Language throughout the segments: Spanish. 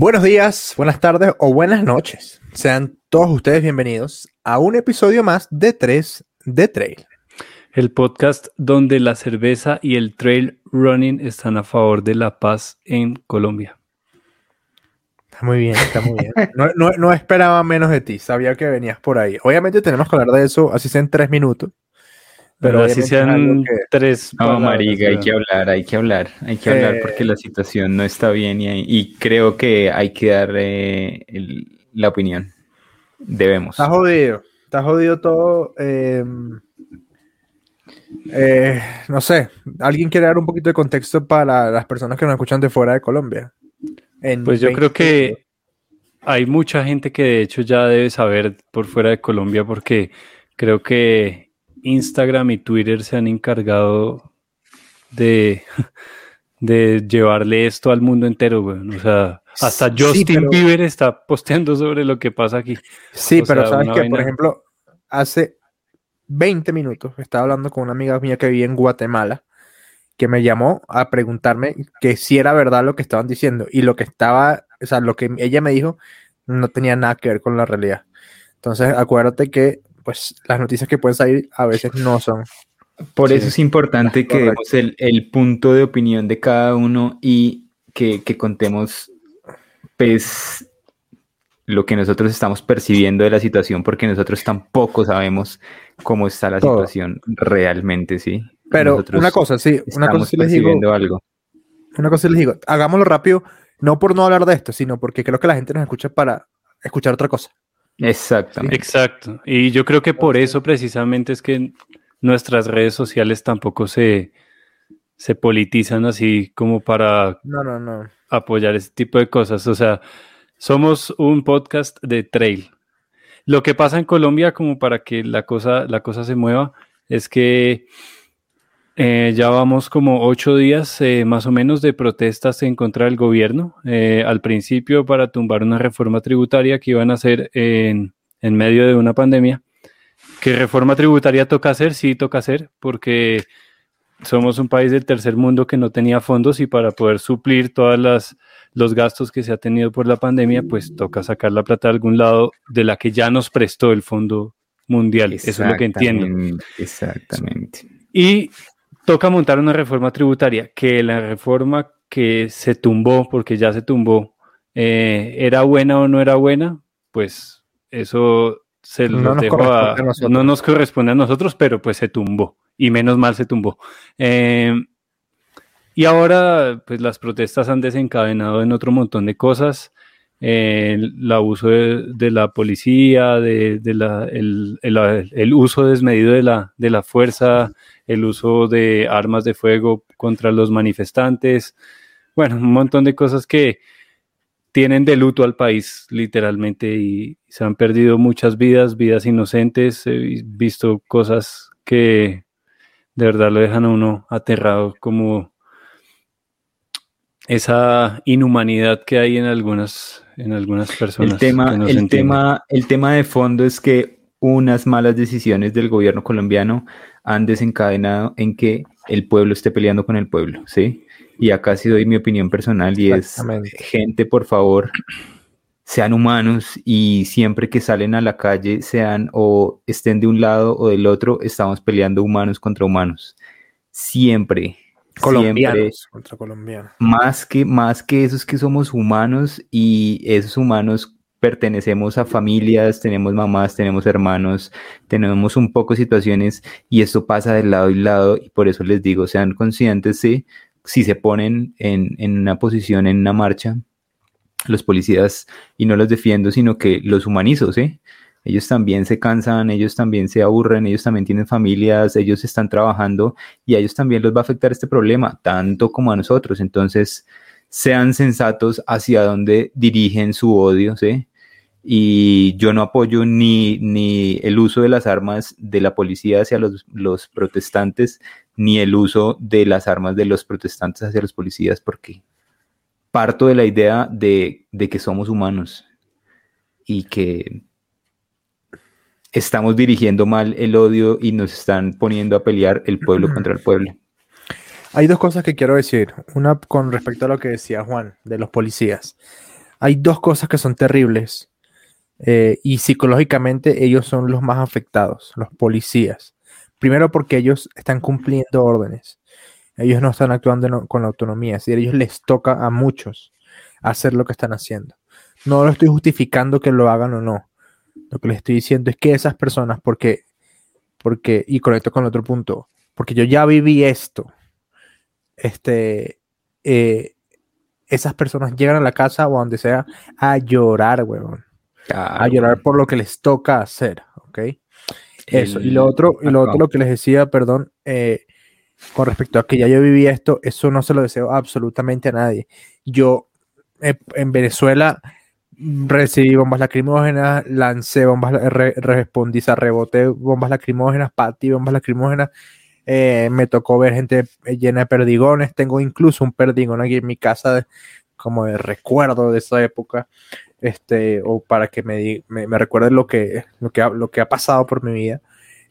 Buenos días, buenas tardes o buenas noches. Sean todos ustedes bienvenidos a un episodio más de 3 de Trail. El podcast donde la cerveza y el trail running están a favor de la paz en Colombia. Está muy bien, está muy bien. No esperaba menos de ti, sabía que venías por ahí. Obviamente tenemos que hablar de eso, así sea en 3 minutos. Pero así sean 3 No, palabras. marica, hay que hablar porque la situación no está bien y creo que hay que dar la opinión. Debemos. Está jodido todo. No sé, ¿alguien quiere dar un poquito de contexto para las personas que nos escuchan de fuera de Colombia? Pues yo creo que hay mucha gente que de hecho ya debe saber por fuera de Colombia, porque creo que Instagram y Twitter se han encargado de llevarle esto al mundo entero, güey. O sea, hasta Justin Bieber está posteando sobre lo que pasa aquí. Sí, pero sabes que, por ejemplo, hace 20 minutos estaba hablando con una amiga mía que vive en Guatemala, que me llamó a preguntarme que si era verdad lo que estaban diciendo, y lo que ella me dijo no tenía nada que ver con la realidad. Entonces, acuérdate que pues las noticias que pueden salir a veces no son. Por eso es importante que demos el punto de opinión de cada uno y que contemos pues lo que nosotros estamos percibiendo de la situación, porque nosotros tampoco sabemos cómo está la situación realmente, ¿sí? Pero nosotros una cosa sí les digo, algo. Una cosa sí les digo, hagámoslo rápido, no por no hablar de esto, sino porque creo que la gente nos escucha para escuchar otra cosa. Exactamente. Exacto. Y yo creo que por eso precisamente es que nuestras redes sociales tampoco se politizan así como para apoyar ese tipo de cosas. O sea, somos un podcast de trail. Lo que pasa en Colombia, como para que la cosa se mueva, es que ya vamos como 8 días más o menos de protestas en contra del gobierno. Al principio para tumbar una reforma tributaria que iban a hacer en medio de una pandemia. ¿Qué reforma tributaria toca hacer? Sí, toca hacer, porque somos un país del tercer mundo que no tenía fondos, y para poder suplir todos los gastos que se ha tenido por la pandemia, pues toca sacar la plata de algún lado de la que ya nos prestó el Fondo Mundial. Eso es lo que entiendo. Exactamente. Y toca montar una reforma tributaria, que la reforma que se tumbó, porque ya se tumbó, ¿era buena o no era buena? Pues eso se los dejo no nos corresponde a nosotros, pero pues se tumbó, y menos mal se tumbó. Y ahora pues las protestas han desencadenado en otro montón de cosas. El abuso de la policía, el uso desmedido de la fuerza, el uso de armas de fuego contra los manifestantes. Bueno, un montón de cosas que tienen de luto al país, literalmente, y se han perdido muchas vidas inocentes. He visto cosas que de verdad lo dejan a uno aterrado, como esa inhumanidad que hay en algunas personas. El tema de fondo es que unas malas decisiones del gobierno colombiano han desencadenado en que el pueblo esté peleando con el pueblo, ¿sí? Y acá sí doy mi opinión personal, y es: gente, por favor, sean humanos, y siempre que salen a la calle, sean o estén de un lado o del otro, estamos peleando humanos contra humanos. Siempre. Colombianos contra colombianos. Más que eso, es que somos humanos, y esos humanos pertenecemos a familias, tenemos mamás, tenemos hermanos, tenemos un poco de situaciones, y esto pasa de lado y lado, y por eso les digo, sean conscientes, ¿sí? Si se ponen en una posición, en una marcha, los policías, y no los defiendo, sino que los humanizo, ¿sí? Ellos también se cansan, ellos también se aburren, ellos también tienen familias, ellos están trabajando, y a ellos también los va a afectar este problema, tanto como a nosotros. Entonces, sean sensatos hacia dónde dirigen su odio, ¿sí? Y yo no apoyo ni el uso de las armas de la policía hacia los protestantes, ni el uso de las armas de los protestantes hacia los policías, porque parto de la idea de que somos humanos y que estamos dirigiendo mal el odio y nos están poniendo a pelear el pueblo contra el pueblo. Hay dos cosas que quiero decir. Una con respecto a lo que decía Juan de los policías. hay dos cosas que son terribles y psicológicamente ellos son los más afectados, los policías. Primero porque ellos están cumpliendo órdenes. Ellos no están actuando con la autonomía. Es decir, a ellos les toca a muchos hacer lo que están haciendo. No lo estoy justificando que lo hagan o no. Lo que les estoy diciendo es que esas personas, y conecto con el otro punto, porque yo ya viví esto, esas personas llegan a la casa o a donde sea a llorar, huevón. Claro, a llorar por lo que les toca hacer, ¿ok? Eso. Y lo otro, lo que les decía, perdón, con respecto a que ya yo viví esto, eso no se lo deseo absolutamente a nadie. Yo en Venezuela recibí bombas lacrimógenas, lancé bombas, respondí, reboté bombas lacrimógenas, patí bombas lacrimógenas. Me tocó ver gente llena de perdigones. Tengo incluso un perdigón aquí en mi casa como de recuerdo de esa época, o para que me recuerde lo que ha pasado por mi vida.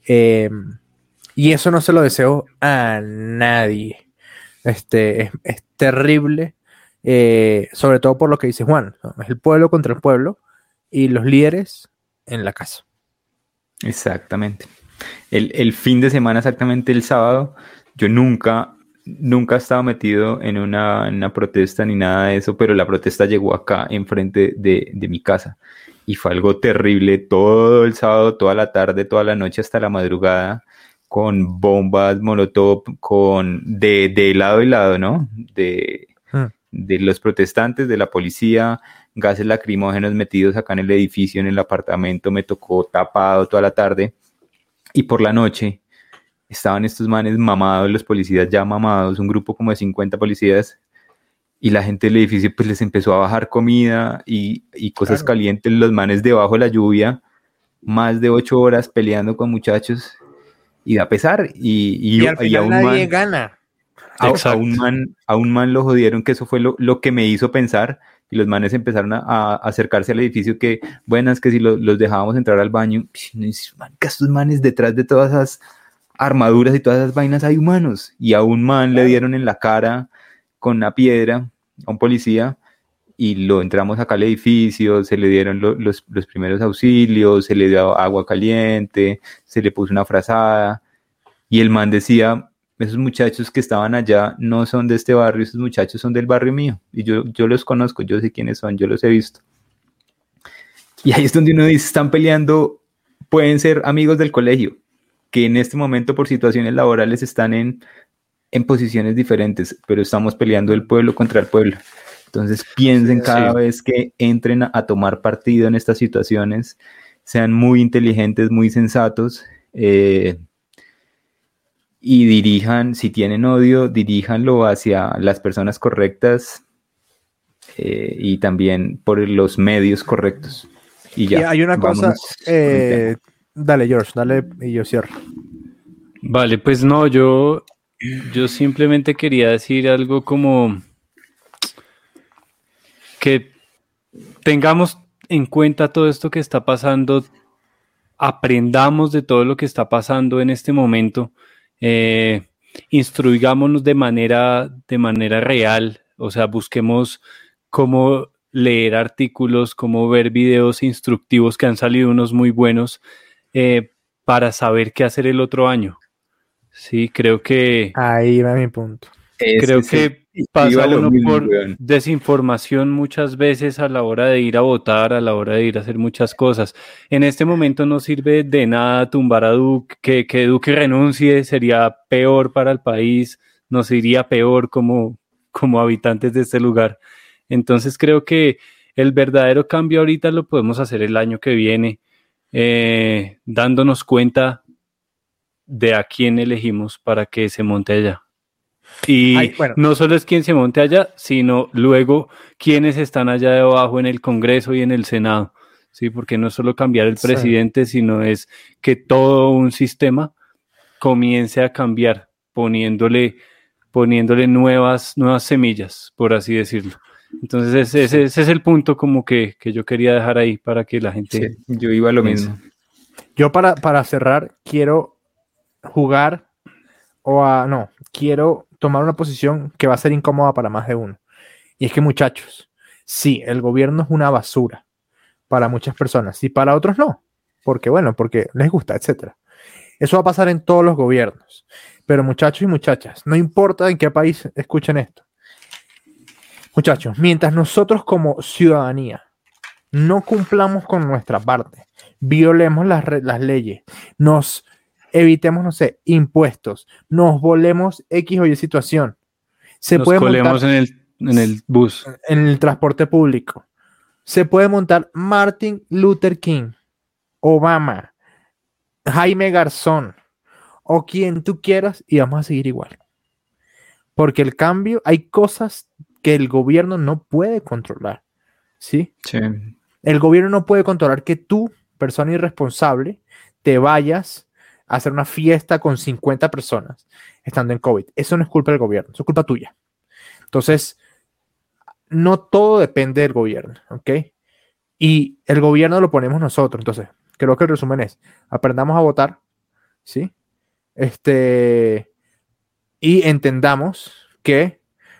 Y eso no se lo deseo a nadie. Es terrible, sobre todo por lo que dice Juan, ¿no? Es el pueblo contra el pueblo y los líderes en la casa. Exactamente. El fin de semana, exactamente el sábado, yo nunca he estado metido en una protesta ni nada de eso, pero la protesta llegó acá enfrente de mi casa y fue algo terrible todo el sábado, toda la tarde, toda la noche hasta la madrugada, con bombas molotov, de lado y lado, ¿no? De los protestantes, de la policía, gases lacrimógenos metidos acá en el edificio, en el apartamento, me tocó tapado toda la tarde. Y por la noche estaban estos manes mamados, los policías ya mamados, un grupo como de 50 policías, y la gente del edificio pues les empezó a bajar comida y cosas calientes, los manes debajo de la lluvia, más de 8 horas peleando con muchachos, y da pesar, y al final nadie gana. A un man lo jodieron, que eso fue lo que me hizo pensar, y los manes empezaron a acercarse al edificio, que buenas, que si los dejábamos entrar al baño, que estos manes detrás de todas esas armaduras y todas esas vainas hay humanos, y a un man le dieron en la cara con una piedra, a un policía, y lo entramos acá al edificio, se le dieron los primeros auxilios, se le dio agua caliente, se le puso una frazada, y el man decía: esos muchachos que estaban allá no son de este barrio, esos muchachos son del barrio mío, y yo los conozco, yo sé quiénes son, yo los he visto. Y ahí es donde uno dice, están peleando, pueden ser amigos del colegio, que en este momento por situaciones laborales están en posiciones diferentes, pero estamos peleando el pueblo contra el pueblo. Entonces piensen cada vez que entren a tomar partido en estas situaciones, sean muy inteligentes, muy sensatos, y dirijan, si tienen odio, diríjanlo hacia las personas correctas, y también por los medios correctos. Y ya. Y hay una cosa, dale George, dale y yo cierro. Vale, pues no, yo simplemente quería decir algo como que tengamos en cuenta todo esto que está pasando, aprendamos de todo lo que está pasando en este momento, instruigámonos de manera real, o sea, busquemos cómo leer artículos, cómo ver videos instructivos, que han salido unos muy buenos, para saber qué hacer el otro año. Sí, creo que... Ahí va mi punto. Creo que pasa uno por desinformación muchas veces a la hora de ir a votar, a la hora de ir a hacer muchas cosas. En este momento no sirve de nada tumbar a Duque, que Duque renuncie, sería peor para el país, nos iría peor como habitantes de este lugar. Entonces creo que el verdadero cambio ahorita lo podemos hacer el año que viene, dándonos cuenta de a quién elegimos para que se monte allá. Y no solo es quien se monte allá, sino luego quienes están allá debajo en el Congreso y en el Senado, ¿sí? Porque no es solo cambiar el presidente, sino es que todo un sistema comience a cambiar, poniéndole nuevas semillas, por así decirlo. Entonces ese es el punto como que yo quería dejar ahí para que la gente... Sí, yo iba a lo mismo. Yo para cerrar quiero jugar quiero tomar una posición que va a ser incómoda para más de uno. Y es que, muchachos, Sí, el gobierno es una basura para muchas personas y para otros no. Porque les gusta, etc. Eso va a pasar en todos los gobiernos. Pero muchachos y muchachas, no importa en qué país escuchen esto. Muchachos, mientras nosotros como ciudadanía no cumplamos con nuestra parte, violemos las leyes, nos evitemos, no sé, impuestos, nos volemos X o Y situación, nos colemos en el bus, en el transporte público, se puede montar Martin Luther King, Obama, Jaime Garzón o quien tú quieras y vamos a seguir igual. Porque el cambio, hay cosas que el gobierno no puede controlar, ¿sí? Sí. El gobierno no puede controlar que tú, persona irresponsable, te vayas a hacer una fiesta con 50 personas estando en COVID. Eso no es culpa del gobierno, eso es culpa tuya. Entonces, no todo depende del gobierno, ¿ok? Y el gobierno lo ponemos nosotros. Entonces, creo que el resumen es, aprendamos a votar, ¿sí? Y entendamos que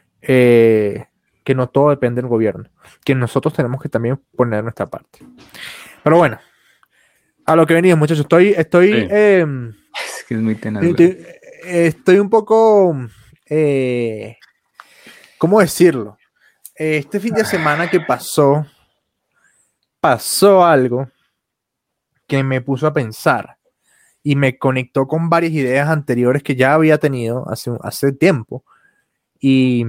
no todo depende del gobierno, que nosotros tenemos que también poner nuestra parte. Pero bueno, a lo que venimos, muchachos, estoy es que es muy tenaz. Estoy un poco, ¿cómo decirlo? Este fin de semana que pasó algo que me puso a pensar y me conectó con varias ideas anteriores que ya había tenido hace tiempo. Y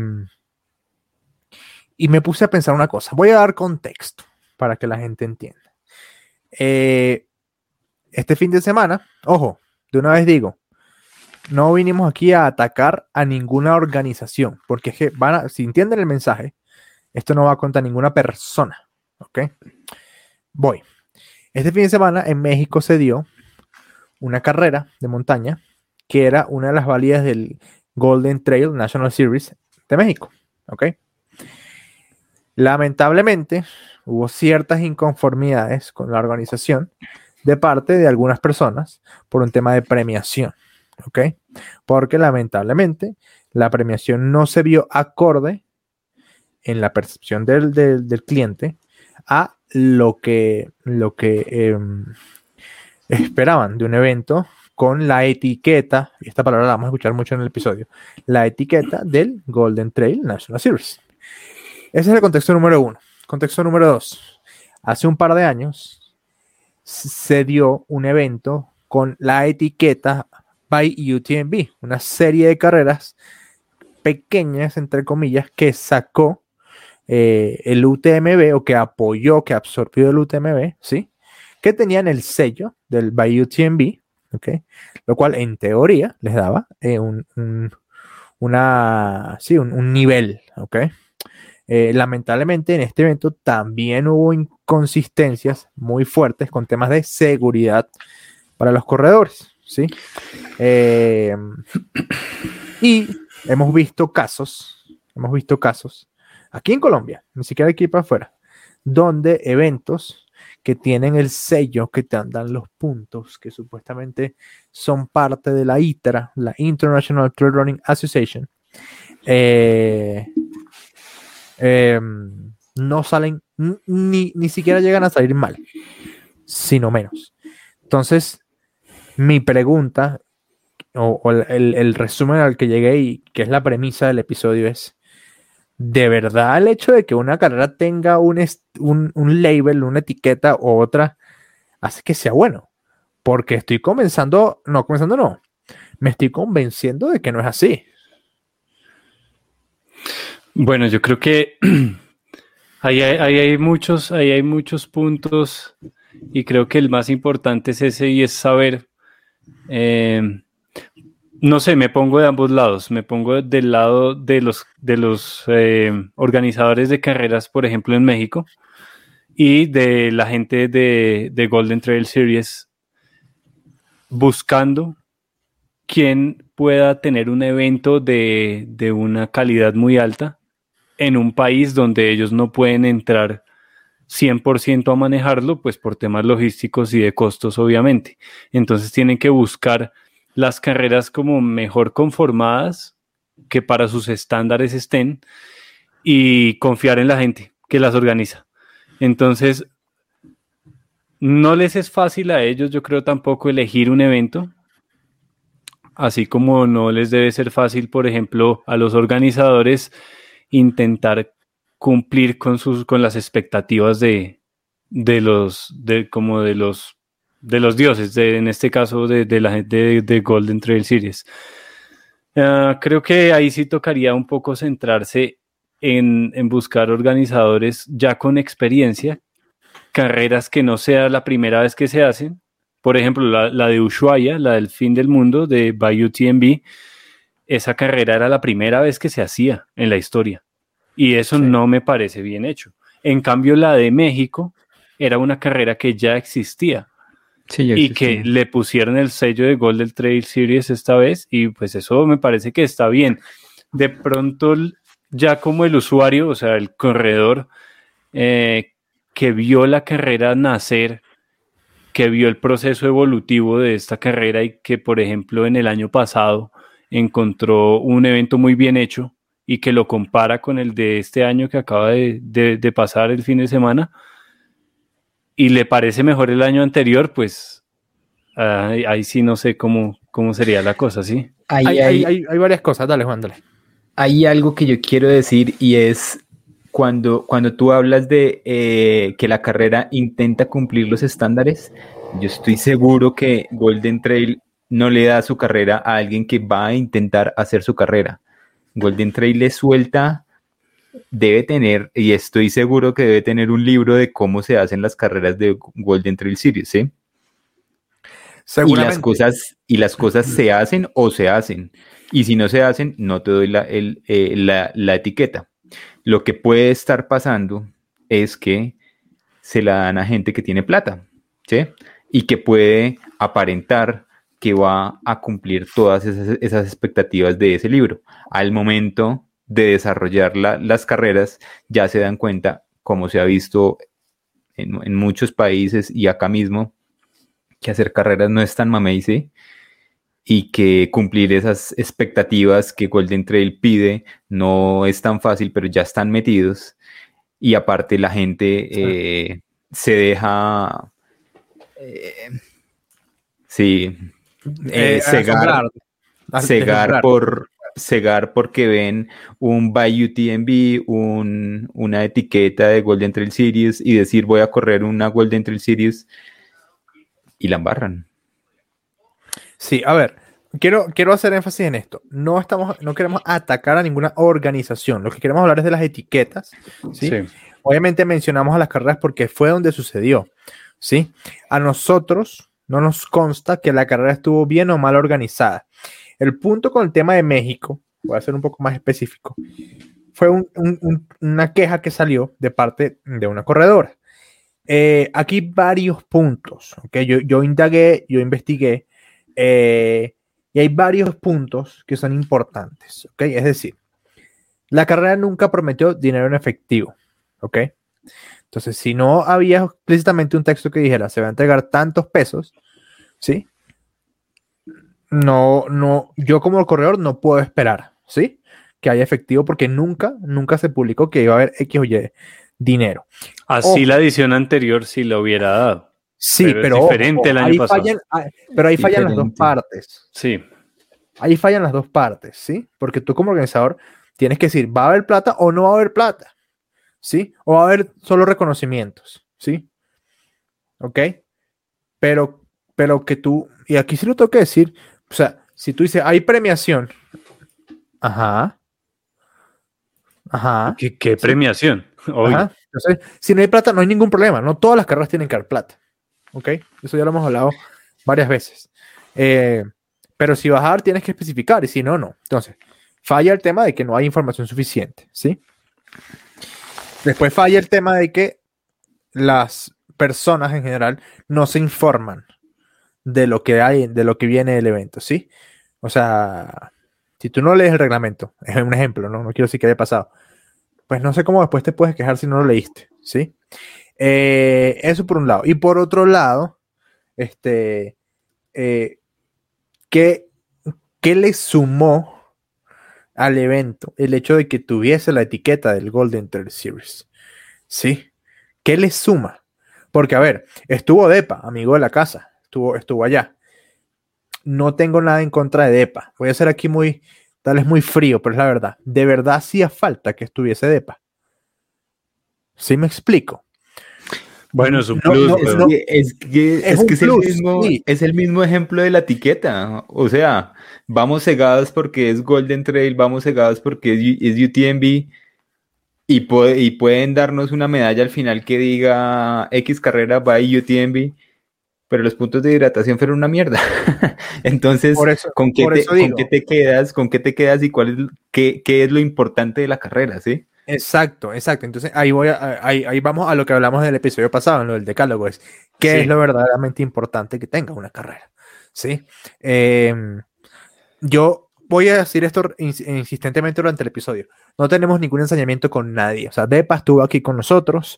me puse a pensar una cosa. Voy a dar contexto para que la gente entienda. Este fin de semana, ojo, de una vez digo, no vinimos aquí a atacar a ninguna organización, porque es que si entienden el mensaje, esto no va contra ninguna persona, ¿ok? Voy. Este fin de semana en México se dio una carrera de montaña que era una de las válidas del Golden Trail National Series de México, ¿ok? Lamentablemente, hubo ciertas inconformidades con la organización de parte de algunas personas por un tema de premiación, ¿ok? Porque lamentablemente la premiación no se vio acorde en la percepción del cliente a lo que esperaban de un evento con la etiqueta, y esta palabra la vamos a escuchar mucho en el episodio, la etiqueta del Golden Trail National Series. Ese es el contexto número 1. Contexto número 2. Hace un par de años se dio un evento con la etiqueta by UTMB, una serie de carreras pequeñas, entre comillas, que sacó el UTMB o que apoyó, que absorbió el UTMB, ¿sí? Que tenían el sello del by UTMB, ¿ok? Lo cual en teoría les daba un nivel, ¿ok? Lamentablemente en este evento también hubo inconsistencias muy fuertes con temas de seguridad para los corredores, ¿sí? Y hemos visto casos aquí en Colombia, ni siquiera aquí para afuera, donde eventos que tienen el sello que te dan los puntos, que supuestamente son parte de la ITRA, la International Trail Running Association, no salen, ni siquiera llegan a salir mal, sino menos. Entonces, mi pregunta, o el resumen al que llegué y que es la premisa del episodio es, ¿de verdad el hecho de que una carrera tenga un label, una etiqueta u otra, hace que sea bueno? Porque me estoy convenciendo de que no es así. Bueno, yo creo que ahí hay muchos puntos y creo que el más importante es ese y es saber, no sé, me pongo de ambos lados, me pongo del lado de los organizadores de carreras, por ejemplo, en México, y de la gente de Golden Trail Series buscando quien pueda tener un evento de una calidad muy alta en un país donde ellos no pueden entrar 100% a manejarlo, pues por temas logísticos y de costos, obviamente. Entonces tienen que buscar las carreras como mejor conformadas, que para sus estándares estén, y confiar en la gente, que las organiza. Entonces, no les es fácil a ellos, yo creo, tampoco elegir un evento, así como no les debe ser fácil, por ejemplo, a los organizadores intentar cumplir con las expectativas de los dioses, en este caso de la gente de Golden Trail Series. Creo que ahí sí tocaría un poco centrarse en buscar organizadores ya con experiencia, carreras que no sea la primera vez que se hacen. Por ejemplo, la de Ushuaia, la del fin del mundo de Bay UTMB, esa carrera era la primera vez que se hacía en la historia. Y eso no me parece bien hecho. En cambio, la de México era una carrera que ya existía. Sí, ya existía. Y que le pusieron el sello de Golden Trail Series esta vez, y pues eso me parece que está bien. De pronto, ya como el usuario, o sea, el corredor que vio la carrera nacer, que vio el proceso evolutivo de esta carrera y que, por ejemplo, en el año pasado encontró un evento muy bien hecho y que lo compara con el de este año que acaba de pasar el fin de semana y le parece mejor el año anterior, pues ahí sí no sé cómo sería la cosa, ¿sí? Hay varias cosas, dale Juan, dale. Hay algo que yo quiero decir y es cuando tú hablas de que la carrera intenta cumplir los estándares, yo estoy seguro que Golden Trail no le da su carrera a alguien que va a intentar hacer su carrera. Golden Trail le suelta, debe tener, y estoy seguro que debe tener un libro de cómo se hacen las carreras de Golden Trail Series, ¿sí? Seguramente. Y las cosas se hacen o se hacen. Y si no se hacen, no te doy la etiqueta. Lo que puede estar pasando es que se la dan a gente que tiene plata, ¿sí? Y que puede aparentar que va a cumplir todas esas expectativas de ese libro. Al momento de desarrollar las carreras, ya se dan cuenta, como se ha visto en muchos países y acá mismo, que hacer carreras no es tan mamey, ¿sí? Y que cumplir esas expectativas que Golden Trail pide no es tan fácil, pero ya están metidos. Y aparte la gente se deja cegar porque ven un Bay UTMB, una etiqueta de Golden Trail Series y decir voy a correr una Golden Trail Series y la embarran. Sí, a ver, quiero hacer énfasis en esto. No queremos atacar a ninguna organización. Lo que queremos hablar es de las etiquetas, ¿sí? Sí. Obviamente mencionamos a las carreras porque fue donde sucedió, ¿sí? A nosotros no nos consta que la carrera estuvo bien o mal organizada. El punto con el tema de México, voy a ser un poco más específico, fue una queja que salió de parte de una corredora. Aquí varios puntos, ¿ok? Yo indagué, yo investigué, y hay varios puntos que son importantes, ¿ok? Es decir, la carrera nunca prometió dinero en efectivo, ¿ok? Entonces, si no había explícitamente un texto que dijera se va a entregar tantos pesos, ¿sí? No, yo como corredor no puedo esperar, ¿sí? Que haya efectivo porque nunca se publicó que iba a haber X o Y dinero. Así la edición anterior sí lo hubiera dado. Sí, pero es diferente el año pasado. Pero ahí fallan las dos partes. Sí. Ahí fallan las dos partes, ¿sí? Porque tú como organizador tienes que decir, ¿va a haber plata o no va a haber plata? ¿Sí? O va a haber solo reconocimientos, ¿sí? ¿Ok? Pero que tú, y aquí sí lo tengo que decir, o sea, si tú dices, hay premiación. Ajá. ¿Qué premiación? Ajá. Entonces, si no hay plata, no hay ningún problema. No todas las carreras tienen que haber plata. ¿Ok? Eso ya lo hemos hablado varias veces. Pero si vas a dar, tienes que especificar, y si no, no. Entonces, falla el tema de que no hay información suficiente, ¿sí? Después falla el tema de que las personas en general no se informan de lo que hay, de lo que viene del evento, ¿sí? O sea, si tú no lees el reglamento, es un ejemplo, ¿no? No quiero decir que haya pasado. Pues no sé cómo después te puedes quejar si no lo leíste, ¿sí? Eso por un lado. Y por otro lado, ¿qué le sumó al evento el hecho de que tuviese la etiqueta del Golden Trail Series? ¿sí? ¿Qué le suma? Porque, a ver, estuvo Depa, amigo de la casa, estuvo allá. No tengo nada en contra de Depa. Voy a ser aquí tal vez muy frío, pero es la verdad. De verdad hacía falta que estuviese Depa. ¿Sí me explico? Bueno, es un plus. Es el mismo ejemplo de la etiqueta. O sea, vamos cegados porque es Golden Trail, vamos cegados porque es UTMB y pueden darnos una medalla al final que diga X carrera by UTMB, pero los puntos de hidratación fueron una mierda. Entonces, ¿con qué te quedas? ¿Con qué te quedas y qué es lo importante de la carrera, sí? Exacto. Entonces ahí vamos a lo que hablamos del episodio pasado, en lo del decálogo, ¿qué es lo verdaderamente importante que tenga una carrera? ¿Sí? Yo voy a decir esto insistentemente durante el episodio. No tenemos ningún ensañamiento con nadie. O sea, Depa estuvo aquí con nosotros,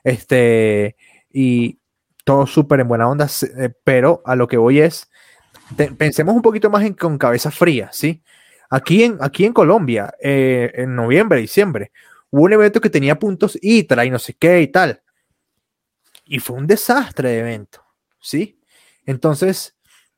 y todo súper en buena onda, pero a lo que voy es, pensemos un poquito más con cabeza fría, ¿sí? Aquí en Colombia, en noviembre, diciembre, hubo un evento que tenía puntos ITRA y no sé qué y tal. Y fue un desastre de evento, ¿sí? Entonces,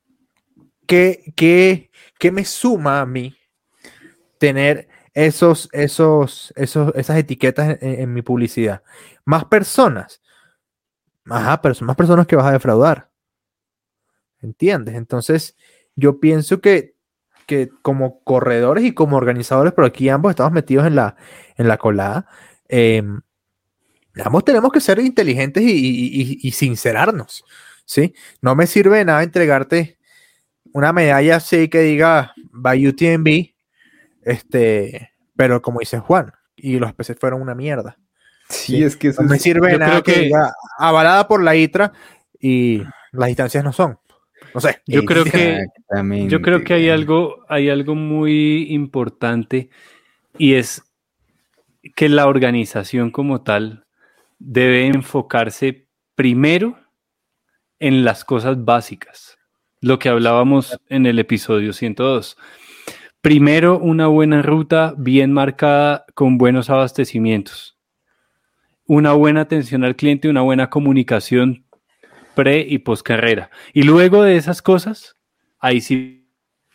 ¿qué me suma a mí tener esas etiquetas en mi publicidad? Más personas. Ajá, pero son más personas que vas a defraudar. ¿Entiendes? Entonces, yo pienso que como corredores y como organizadores, pero aquí ambos estamos metidos en la colada, ambos tenemos que ser inteligentes y sincerarnos, ¿sí? No me sirve de nada entregarte una medalla así que diga by UTMB, pero como dice Juan, y los peces fueron una mierda. Sí, es que eso no me sirve de nada que diga avalada por la ITRA y las distancias no son. No sé. Yo creo que hay algo muy importante, y es que la organización como tal debe enfocarse primero en las cosas básicas, lo que hablábamos en el episodio 102. Primero, una buena ruta bien marcada con buenos abastecimientos, una buena atención al cliente, una buena comunicación pre y post carrera. Y luego de esas cosas, ahí sí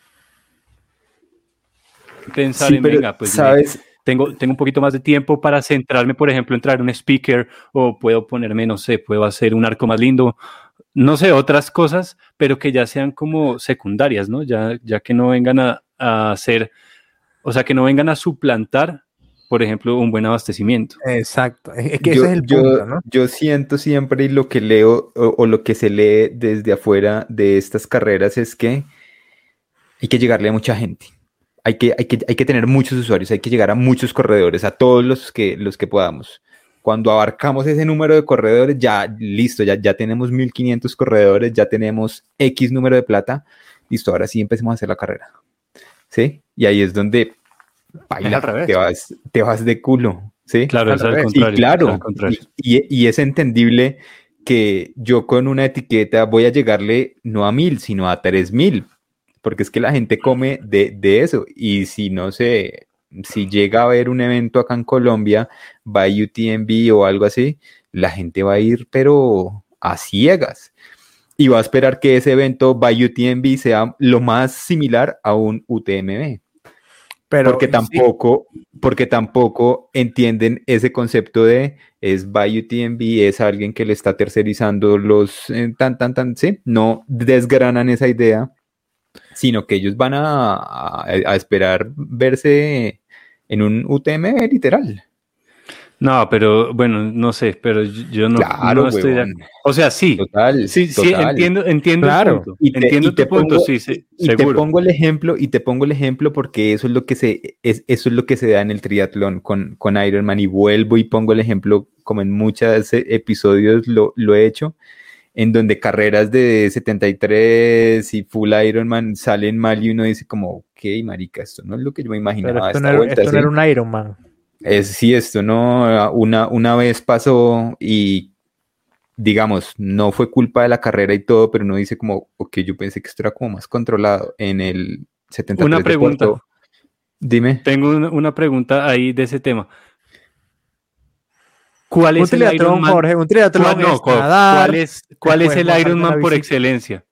pensar en, venga, pues ¿sabes? Tengo un poquito más de tiempo para centrarme, por ejemplo, en traer un speaker, o puedo ponerme, no sé, puedo hacer un arco más lindo, no sé, otras cosas, pero que ya sean como secundarias, ¿no? Ya que no vengan a hacer, o sea, que no vengan a suplantar, por ejemplo, un buen abastecimiento. Exacto, es que ese es el punto, ¿no? Yo siento siempre, y lo que leo o lo que se lee desde afuera de estas carreras es que hay que llegarle a mucha gente. Hay que tener muchos usuarios, hay que llegar a muchos corredores, a todos los que podamos. Cuando abarcamos ese número de corredores, ya listo, ya tenemos 1500 corredores, ya tenemos X número de plata, listo, ahora sí empecemos a hacer la carrera. ¿Sí? Y ahí es donde baila, te vas de culo, ¿sí? Claro, es al contrario. Y claro, y es entendible que yo con una etiqueta voy a llegarle no a 1000, sino a 3000, porque es que la gente come de eso, y si no sé, si llega a haber un evento acá en Colombia, by UTMB o algo así, la gente va a ir pero a ciegas, y va a esperar que ese evento by UTMB sea lo más similar a un UTMB. Pero, porque tampoco entienden ese concepto de es by UTMB, es alguien que le está tercerizando los sí, no desgranan esa idea, sino que ellos van a esperar verse en un UTMB literal. No, pero bueno, no sé, pero yo no, claro, no estoy de acuerdo. O sea, sí. Total. Sí, entiendo claro. El punto. Entiendo tu punto, sí, seguro. Te pongo el ejemplo porque eso es lo que se da en el triatlón con Ironman, y vuelvo y pongo el ejemplo, como en muchos episodios lo he hecho, en donde carreras de 73 y full Ironman salen mal y uno dice como, ok, marica, esto no es lo que yo me imaginaba. Esto no era un Ironman. Sí, esto no, una vez pasó y digamos, no fue culpa de la carrera y todo, pero uno dice como, ok, yo pensé que esto era como más controlado en el 73. Una pregunta. De Dime. Tengo una pregunta ahí de ese tema. ¿Cuál es el Ironman? Jorge, un triatlón ¿Cuál es el Ironman por excelencia?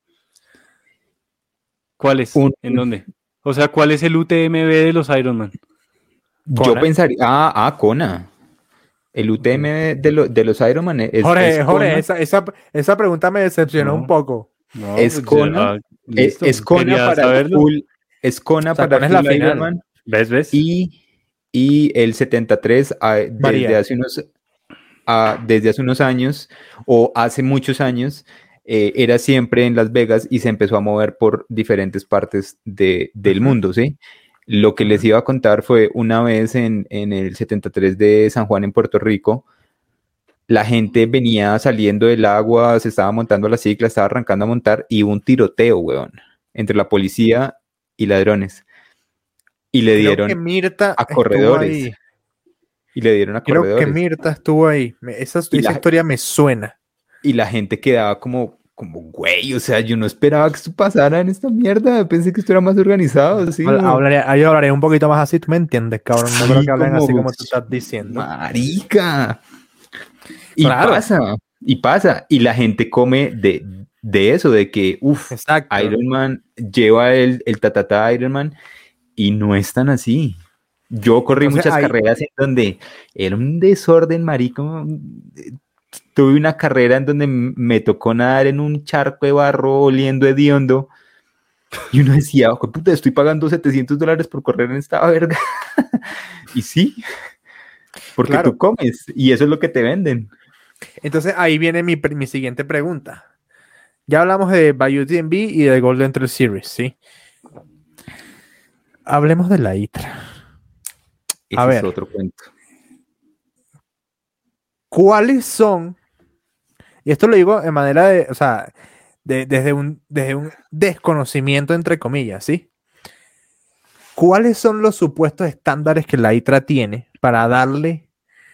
¿Cuál es? ¿En dónde? O sea, ¿cuál es el UTMB de los Ironman? Yo pensaría, Kona. El UTMB de los Ironman es Jorge, esa pregunta me decepcionó un poco. No, es Kona. Es Kona para el full. Es Kona para el full Ironman. ¿Ves? Y el 73 desde hace unos años o hace muchos años era siempre en Las Vegas y se empezó a mover por diferentes partes del mundo, ¿sí? Lo que les iba a contar fue una vez en el 73 de San Juan en Puerto Rico, la gente venía saliendo del agua, se estaba montando a la cicla, estaba arrancando a montar y hubo un tiroteo, weón, entre la policía y ladrones. Y le dieron a corredores. Y le dieron a corredores. Creo que Mirta estuvo ahí. Esa historia me suena. Y la gente quedaba como, güey, o sea, yo no esperaba que esto pasara en esta mierda. Pensé que esto era más organizado. ¿Sí? Yo hablaré un poquito más así, tú me entiendes, cabrón. No creo que hablen así como tú estás diciendo. Marica. Y pasa. Y la gente come de eso, de que, Ironman lleva el tatata Ironman y no es tan así. Yo corrí muchas carreras en donde era un desorden, marico. Tuve una carrera en donde me tocó nadar en un charco de barro oliendo hediondo. Y uno decía, puta, estoy pagando $700 por correr en esta verga. Y sí, porque tú comes y eso es lo que te venden. Entonces ahí viene mi siguiente pregunta. Ya hablamos de BioDNB y de Golden Trail Series, ¿sí? Hablemos de la ITRA. Ese es otro cuento. ¿Cuáles son? Y esto lo digo en manera de, o sea, desde un desconocimiento, entre comillas, ¿sí? ¿Cuáles son los supuestos estándares que la ITRA tiene para darle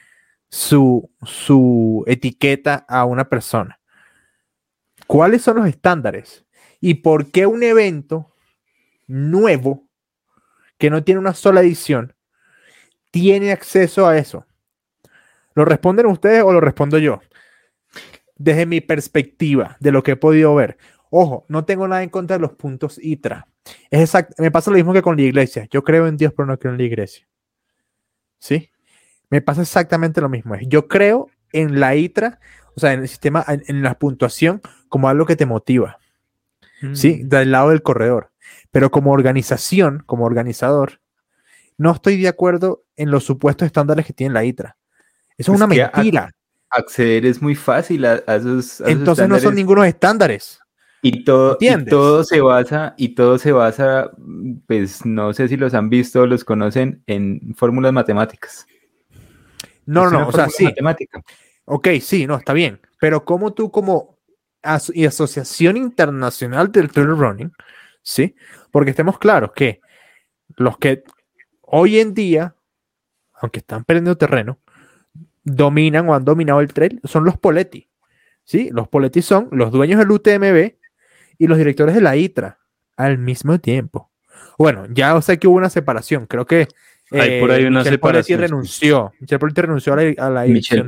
su etiqueta a una persona? ¿Cuáles son los estándares? ¿Y por qué un evento nuevo que no tiene una sola edición tiene acceso a eso? ¿Lo responden ustedes o lo respondo yo? Desde mi perspectiva, de lo que he podido ver. Ojo, no tengo nada en contra de los puntos ITRA. Me pasa lo mismo que con la iglesia. Yo creo en Dios, pero no creo en la iglesia. ¿Sí? Me pasa exactamente lo mismo. Yo creo en la ITRA, o sea, en el sistema, en la puntuación, como algo que te motiva. ¿Sí? Del lado del corredor. Pero como organización, como organizador, no estoy de acuerdo en los supuestos estándares que tiene la ITRA. Eso es una mentira. Acceder es muy fácil a esos entonces no son ningunos estándares. Y todo se basa, pues no sé si los han visto o los conocen, en fórmulas matemáticas. No, o sea, sí. Matemática. Ok, sí, no, está bien. Pero como tú, como Asociación Internacional del Trail Running, ¿sí? Porque estemos claros que los que hoy en día, aunque están perdiendo terreno, dominan o han dominado el trail, son los Poletti, ¿sí? Los Poletti son los dueños del UTMB y los directores de la ITRA al mismo tiempo. Bueno, ya sé que hubo una separación, creo que hay por ahí una Michel separación. Michel Poletti renunció a la dirección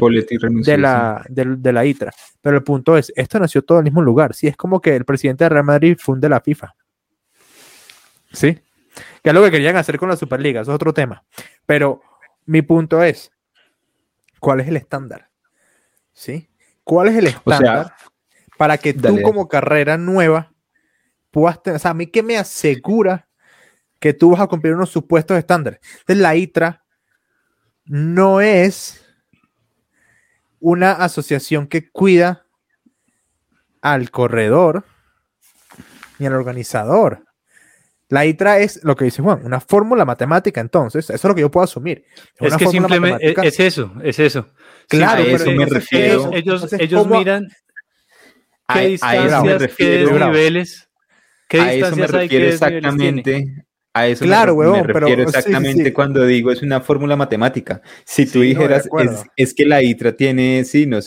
de la ITRA, pero el punto es, esto nació todo en el mismo lugar, ¿sí? Es como que el presidente de Real Madrid funde la FIFA, ¿sí? Que es lo que querían hacer con la Superliga, eso es otro tema, pero mi punto es, ¿cuál es el estándar? ¿Sí? ¿Cuál es el estándar para que tú como carrera nueva puedas tener, o sea, a mí que me asegura que tú vas a cumplir unos supuestos estándares? Entonces la ITRA no es una asociación que cuida al corredor ni al organizador. La ITRA es lo que dice Juan, una fórmula matemática, entonces, eso es lo que yo puedo asumir. Es que simplemente es eso. Claro, sí, a eso me refiero. Ellos miran qué distancias, qué desniveles, a eso me refiero exactamente. A eso me refiero exactamente cuando digo es una fórmula matemática. Si tú dijeras, es que la ITRA tiene,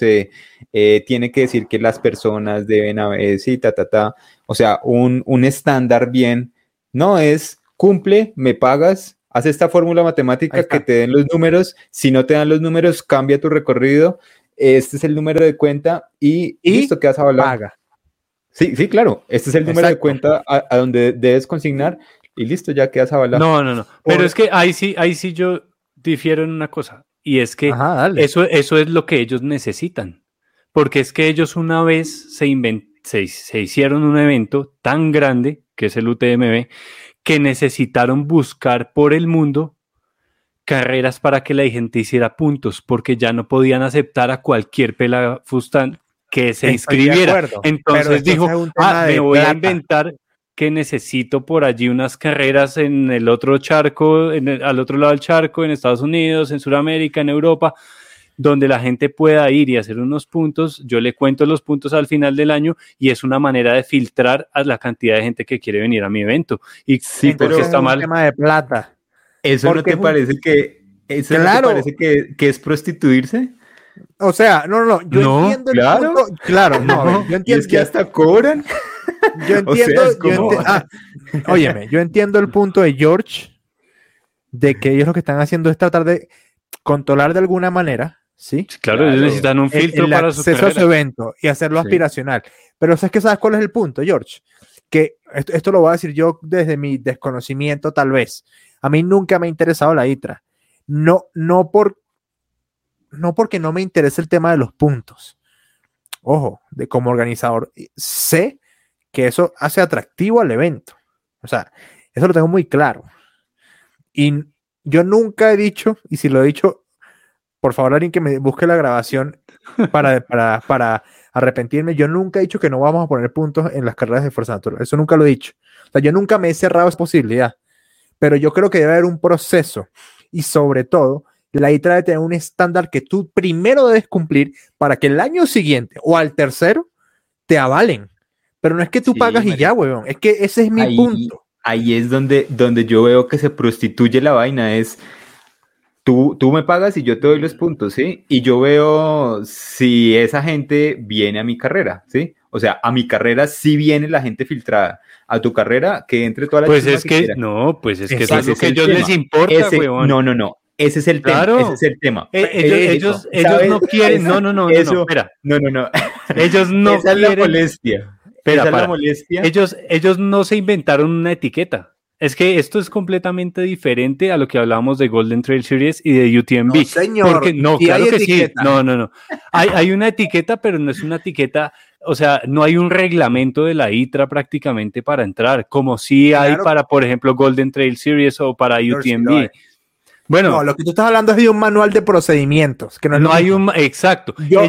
tiene que decir que las personas deben haber, o sea, un estándar bien. No es, cumple, me pagas haz esta fórmula matemática que te den los números, si no te dan los números, cambia tu recorrido, este es el número de cuenta y listo, quedas avalado. Paga. Sí, claro, este es el número de cuenta a donde debes consignar y listo, ya quedas avalado. No, pero es que ahí sí yo difiero en una cosa, y es que eso es lo que ellos necesitan, porque es que ellos una vez se hicieron un evento tan grande, que es el UTMB, que necesitaron buscar por el mundo carreras para que la gente hiciera puntos, porque ya no podían aceptar a cualquier pelafustán que se inscribiera. Entonces dijo, me voy a inventar que necesito por allí unas carreras en el otro charco, al otro lado del charco, en Estados Unidos, en Sudamérica, en Europa, donde la gente pueda ir y hacer unos puntos. Yo le cuento los puntos al final del año y es una manera de filtrar a la cantidad de gente que quiere venir a mi evento. Y sí, pero está mal. Es un tema de plata. ¿Eso no te parece que es prostituirse? O sea, no, yo entiendo el punto. Claro, yo entiendo. ¿Es que hasta cobran? Yo entiendo. Yo entiendo el punto de George de que ellos lo que están haciendo es tratar de controlar de alguna manera, ¿sí? Claro, ellos necesitan un filtro para su acceso a su evento y hacerlo aspiracional. Pero ¿sabes cuál es el punto, George? Que esto lo voy a decir yo desde mi desconocimiento, tal vez. A mí nunca me ha interesado la ITRA. No porque no me interese el tema de los puntos. Ojo, como organizador, sé que eso hace atractivo al evento. O sea, eso lo tengo muy claro. Y yo nunca he dicho, y si lo he dicho, por favor, alguien que me busque la grabación para arrepentirme, yo nunca he dicho que no vamos a poner puntos en las carreras de fuerza natural. Eso nunca lo he dicho. O sea, yo nunca me he cerrado esa posibilidad. Pero yo creo que debe haber un proceso. Y sobre todo, la ITRA debe tener un estándar que tú primero debes cumplir para que el año siguiente o al tercero te avalen. Pero no es que tú pagas y ya, huevón. Es que ese es mi punto. Ahí es donde yo veo que se prostituye la vaina. Es tú me pagas y yo te doy los puntos, ¿sí? Y yo veo si esa gente viene a mi carrera, ¿sí? O sea, a mi carrera sí viene la gente filtrada. A tu carrera, que entre toda la pues es que no, pues es que eso es lo que a ellos les importa, huevón. No. Ese es el tema. Ese es el tema. Ellos no quieren. No, espera. No. Ellos no esa quieren. Es la molestia. Espera, esa es la molestia. Ellos no se inventaron una etiqueta. Es que esto es completamente diferente a lo que hablábamos de Golden Trail Series y de UTMB. No, señor. Porque, claro que etiqueta. Sí. No. Hay una etiqueta, pero no es una etiqueta. O sea, no hay un reglamento de la ITRA prácticamente para entrar, como sí hay para, por ejemplo, Golden Trail Series o para UTMB. Bueno, no, lo que tú estás hablando es de un manual de procedimientos. Que no hay un. Exacto. Yo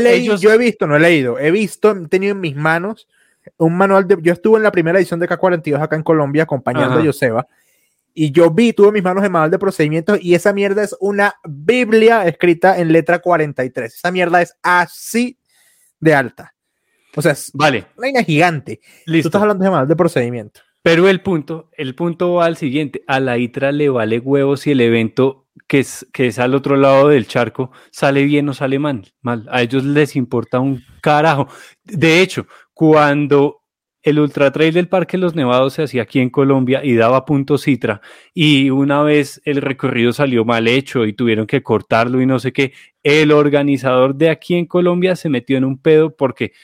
he tenido en mis manos un manual de. Yo estuve en la primera edición de K42 acá en Colombia acompañando a Joseba. Y tuve en mis manos el manual de procedimientos y esa mierda es una Biblia escrita en letra 43. Esa mierda es así de alta. O sea, es una vaina gigante. Listo. Tú estás hablando de manual de procedimiento. Pero el punto va al siguiente. A la ITRA le vale huevos si el evento que es al otro lado del charco sale bien o sale mal. A ellos les importa un carajo. De hecho, cuando el Ultra Trail del Parque Los Nevados se hacía aquí en Colombia y daba puntos ITRA, y una vez el recorrido salió mal hecho y tuvieron que cortarlo y no sé qué, el organizador de aquí en Colombia se metió en un pedo porque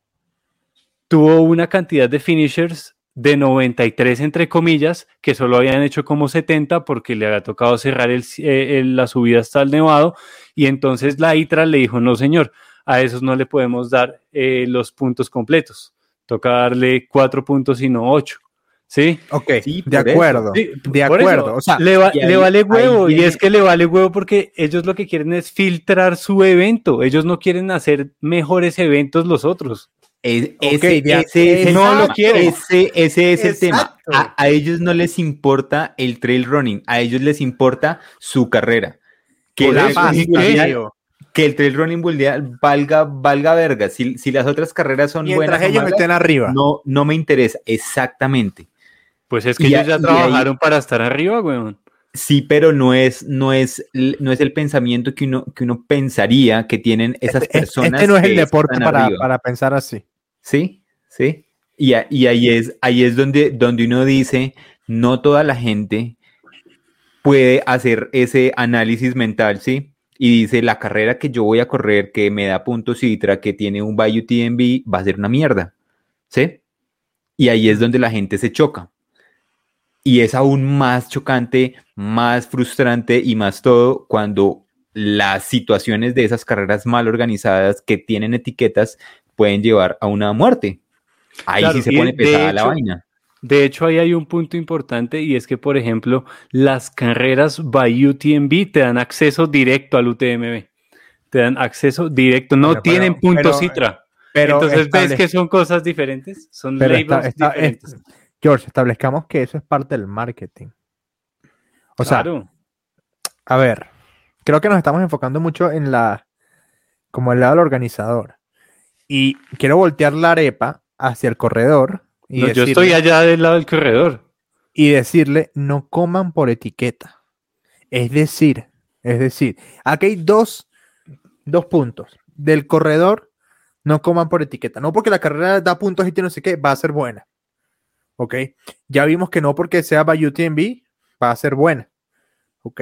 tuvo una cantidad de finishers de 93 entre comillas, que solo habían hecho como 70 porque le había tocado cerrar la subida hasta el Nevado, y entonces la ITRA le dijo, no señor, a esos no le podemos dar los puntos completos, toca darle 4 puntos y no 8, ¿sí? Ok, sí, de acuerdo, de acuerdo. O sea, le vale huevo, y es que le vale huevo porque ellos lo que quieren es filtrar su evento, ellos no quieren hacer mejores eventos los otros. Ese es el tema. A ellos no les importa el trail running, a ellos les importa su carrera. Que el trail running mundial valga verga. Si las otras carreras son mientras buenas, ellos estén arriba. No me interesa. Exactamente. Pues es que ellos ya trabajaron para estar arriba, weón. Sí, pero no es el pensamiento que uno pensaría que tienen esas personas. Este no es el deporte para pensar así. Sí. Y ahí es donde uno dice, no toda la gente puede hacer ese análisis mental, ¿sí? Y dice, la carrera que yo voy a correr, que me da puntos Citra, que tiene un by UTMB, va a ser una mierda, ¿sí? Y ahí es donde la gente se choca. Y es aún más chocante, más frustrante y más todo cuando las situaciones de esas carreras mal organizadas que tienen etiquetas pueden llevar a una muerte. Ahí claro, sí se pone pesada la vaina. De hecho, ahí hay un punto importante y es que, por ejemplo, las carreras by UTMB te dan acceso directo al UTMB. Te dan acceso directo, no tienen puntos Citra. Pero entonces, ¿ves que son cosas diferentes? Son labels diferentes. George, establezcamos que eso es parte del marketing. O sea, a ver, creo que nos estamos enfocando mucho en como el lado del organizador. Y quiero voltear la arepa hacia el corredor. Y no, yo estoy allá del lado del corredor. Y decirle, no coman por etiqueta. Es decir, aquí hay dos puntos. Del corredor, no coman por etiqueta. No porque la carrera da puntos y tiene no sé qué, va a ser buena. ¿Ok? Ya vimos que no porque sea by UTMB, va a ser buena. ¿Ok?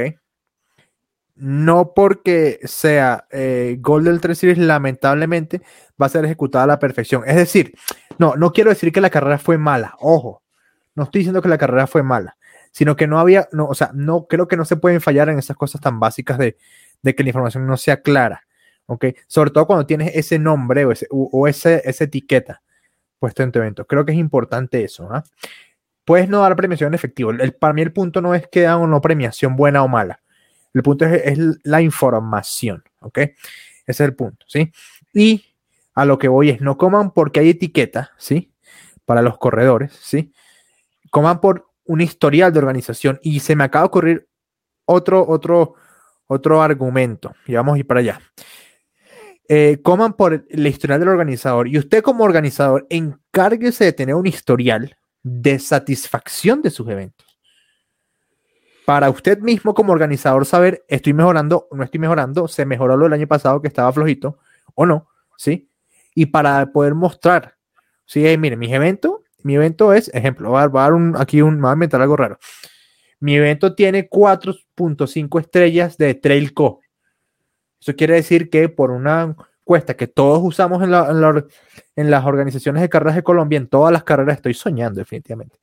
No porque sea Golden 3 Series, lamentablemente, va a ser ejecutada a la perfección. Es decir, no quiero decir que la carrera fue mala. Ojo, no estoy diciendo que la carrera fue mala, sino que no creo que no se pueden fallar en esas cosas tan básicas de que la información no sea clara. ¿Ok? Sobre todo cuando tienes ese nombre o esa etiqueta puesto en tu evento. Creo que es importante eso. ¿Eh? Puedes no dar premiación en efectivo. Para mí el punto no es que hagan una premiación buena o mala. El punto es la información, ¿ok? Ese es el punto, ¿sí? Y a lo que voy es, no coman porque hay etiqueta, ¿sí? Para los corredores, ¿sí? Coman por un historial de organización. Y se me acaba de ocurrir otro argumento. Y vamos a ir para allá. Coman por el historial del organizador. Y usted como organizador, encárguese de tener un historial de satisfacción de sus eventos. Para usted mismo como organizador saber, estoy mejorando, no estoy mejorando, se mejoró lo del año pasado que estaba flojito, o no, ¿sí? Y para poder mostrar, ¿sí? Miren, mi evento es, ejemplo, voy a dar me voy a inventar algo raro. Mi evento tiene 4.5 estrellas de Trailco. Eso quiere decir que por una cuesta que todos usamos en las organizaciones de carreras de Colombia, en todas las carreras, estoy soñando definitivamente.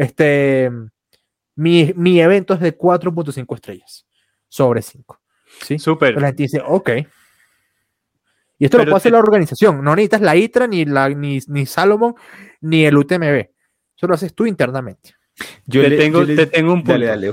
Mi evento es de 4.5 estrellas sobre 5. ¿Sí? Súper. La gente dice, ok. Y esto lo puede hacer la organización. No necesitas la ITRA, ni Salomon, ni el UTMB. Eso lo haces tú internamente. Te tengo un punto. Dale.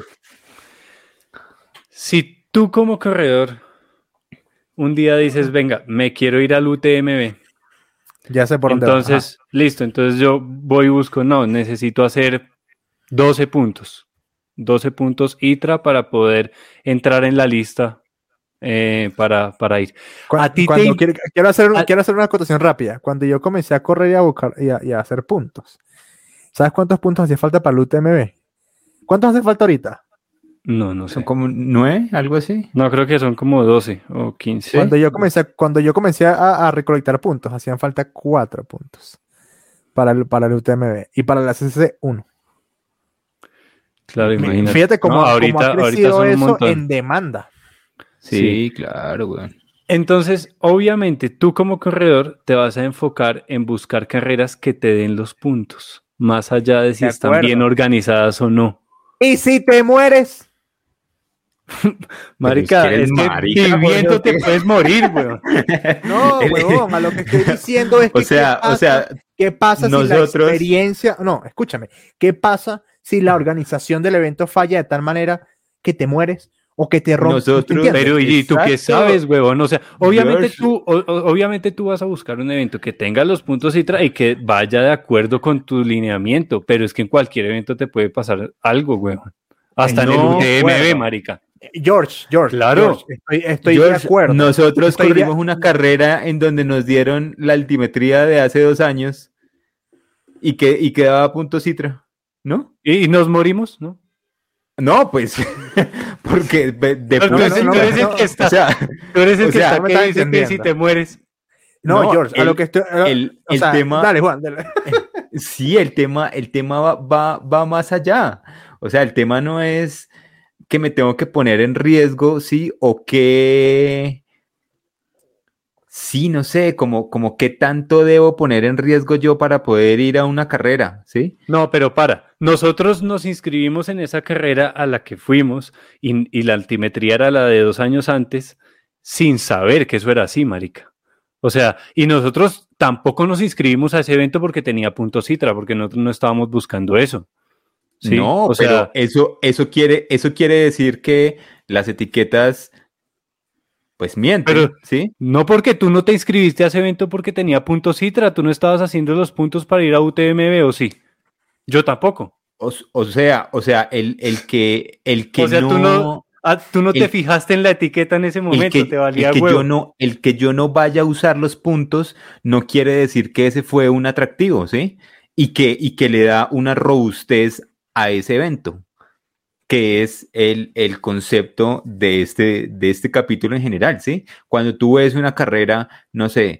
Si tú como corredor un día dices, venga, me quiero ir al UTMB. Ya sé por dónde va. Entonces, listo. Entonces yo voy y busco, necesito hacer 12 puntos. 12 puntos ITRA para poder entrar en la lista para ir. Quiero hacer una acotación rápida. Cuando yo comencé a correr y a buscar y a hacer puntos, ¿sabes cuántos puntos hacía falta para el UTMB? ¿Cuántos hace falta ahorita? No sé. ¿Son como 9, algo así? No, creo que son como 12 o 15. Cuando yo comencé a recolectar puntos, hacían falta 4 puntos para el UTMB y para la CCC 1. Claro, imagínate. Fíjate cómo ha crecido eso en demanda. Sí, claro, güey. Entonces, obviamente, tú como corredor te vas a enfocar en buscar carreras que te den los puntos, más allá de si están bien organizadas o no. ¿Y si te mueres? Marica, es que viviendo te puedes morir, weón. No, huevón, a lo que estoy diciendo es que ¿qué pasa si la experiencia... No, escúchame. ¿Qué pasa si la organización del evento falla de tal manera que te mueres o que te rompes? Pero ¿y tú qué sabes, huevón? O sea, obviamente tú vas a buscar un evento que tenga los puntos y que vaya de acuerdo con tu lineamiento, pero es que en cualquier evento te puede pasar algo, huevón. Hasta en el UTMB, marica. George, claro. Estoy de acuerdo. Nosotros corrimos una carrera en donde nos dieron la altimetría de hace 2 años y que daba puntos Citra, ¿no? ¿Y nos morimos, no? No, pues, porque tú eres el que está, tú eres el que está que dice que si te mueres. No, George, a lo que estoy... el tema... Dale, Juan, dale. Sí, el tema va más allá. O sea, el tema no es que me tengo que poner en riesgo, ¿sí? O qué... Sí, no sé, como qué tanto debo poner en riesgo yo para poder ir a una carrera, ¿sí? No, pero nosotros nos inscribimos en esa carrera a la que fuimos y la altimetría era la de 2 años antes sin saber que eso era así, marica. O sea, y nosotros tampoco nos inscribimos a ese evento porque tenía puntos Citra, porque nosotros no estábamos buscando eso. ¿Sí? No, o sea, pero eso quiere decir que las etiquetas pues mienten, pero ¿sí? no porque tú no te inscribiste a ese evento porque tenía puntos Citra, tú no estabas haciendo los puntos para ir a UTMB, ¿o sí? Yo tampoco. O sea, el que o sea, no... tú no te fijaste en la etiqueta en ese momento, te valía huevo. El que yo no vaya a usar los puntos no quiere decir que ese fue un atractivo, ¿sí? Y que le da una robustez a ese evento, que es el concepto de este capítulo en general, ¿sí? Cuando tú ves una carrera, no sé,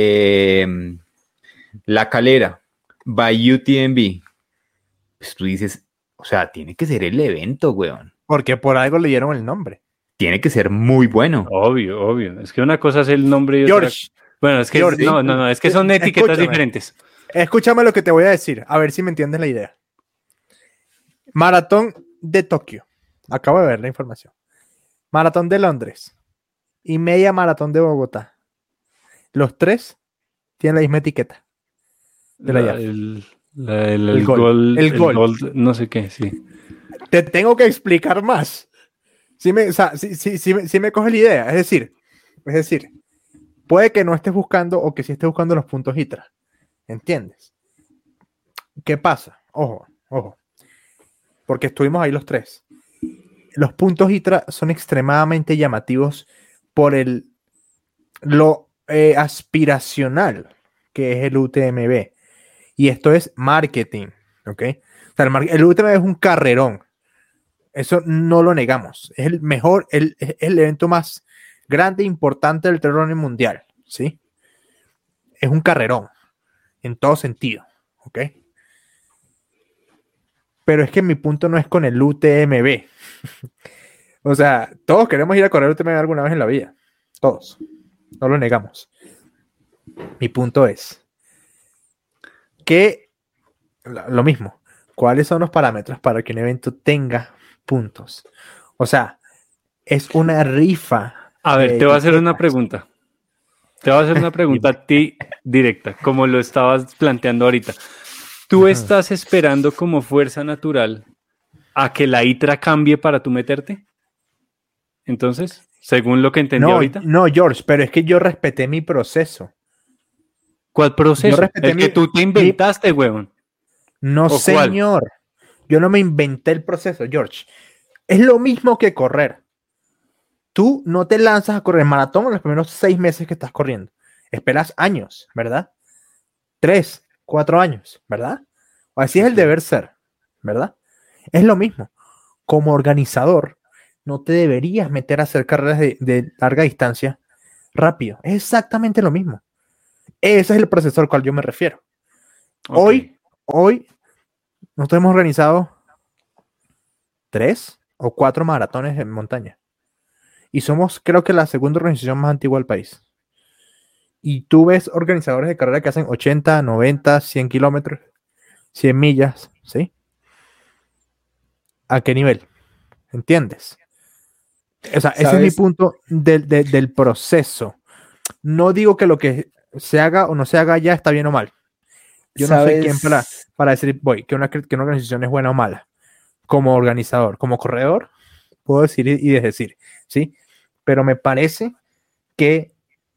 La Calera, by UTMB, pues tú dices, o sea, tiene que ser el evento, weón. Porque por algo le dieron el nombre. Tiene que ser muy bueno. Obvio. Es que una cosa es el nombre y George. Otra... Bueno, es que George, no, es que son etiquetas diferentes. Escúchame lo que te voy a decir, a ver si me entiendes la idea. Maratón de Tokio. Acabo de ver la información. Maratón de Londres. Y media maratón de Bogotá. Los tres tienen la misma etiqueta. El gol, no sé qué, sí. Te tengo que explicar más. Sí me coge la idea. Es decir, puede que no estés buscando o que sí estés buscando los puntos ITRA. ¿Entiendes? ¿Qué pasa? Ojo. Porque estuvimos ahí los tres. Los puntos ITRA son extremadamente llamativos por lo aspiracional que es el UTMB. Y esto es marketing, ¿ok? O sea, el UTMB es un carrerón. Eso no lo negamos. Es el mejor, es el evento más grande e importante del trail running mundial, ¿sí? Es un carrerón, en todo sentido, ¿ok? Pero es que mi punto no es con el UTMB. O sea, todos queremos ir a correr UTMB alguna vez en la vida. Todos. No lo negamos. Mi punto es que lo mismo. ¿Cuáles son los parámetros para que un evento tenga puntos? O sea, es una rifa. A ver, te voy a hacer una pregunta. Te voy a hacer una pregunta a ti directa, como lo estabas planteando ahorita. ¿Tú estás esperando como fuerza natural a que la ITRA cambie para tú meterte? Entonces, según lo que entendí ahorita. No, George, pero es que yo respeté mi proceso. ¿Cuál proceso? El que tú te inventaste, huevón. No, señor. ¿Cuál? Yo no me inventé el proceso, George. Es lo mismo que correr. Tú no te lanzas a correr maratón en los primeros 6 meses que estás corriendo. Esperas años, ¿verdad? 3, 4 años, ¿verdad? O así es el deber ser, ¿verdad? Es lo mismo. Como organizador, no te deberías meter a hacer carreras de larga distancia rápido. Es exactamente lo mismo. Ese es el proceso al cual yo me refiero. Okay. Hoy nosotros hemos organizado 3 o 4 maratones en montaña. Y somos, creo que, la segunda organización más antigua del país. Y tú ves organizadores de carrera que hacen 80, 90, 100 kilómetros, 100 millas, ¿sí? ¿A qué nivel? ¿Entiendes? O sea, ese es mi punto del proceso. No digo que lo que se haga o no se haga ya está bien o mal. Yo no soy quien para decir que una organización es buena o mala. Como organizador, como corredor, puedo decir y desdecir, ¿sí? Pero me parece que,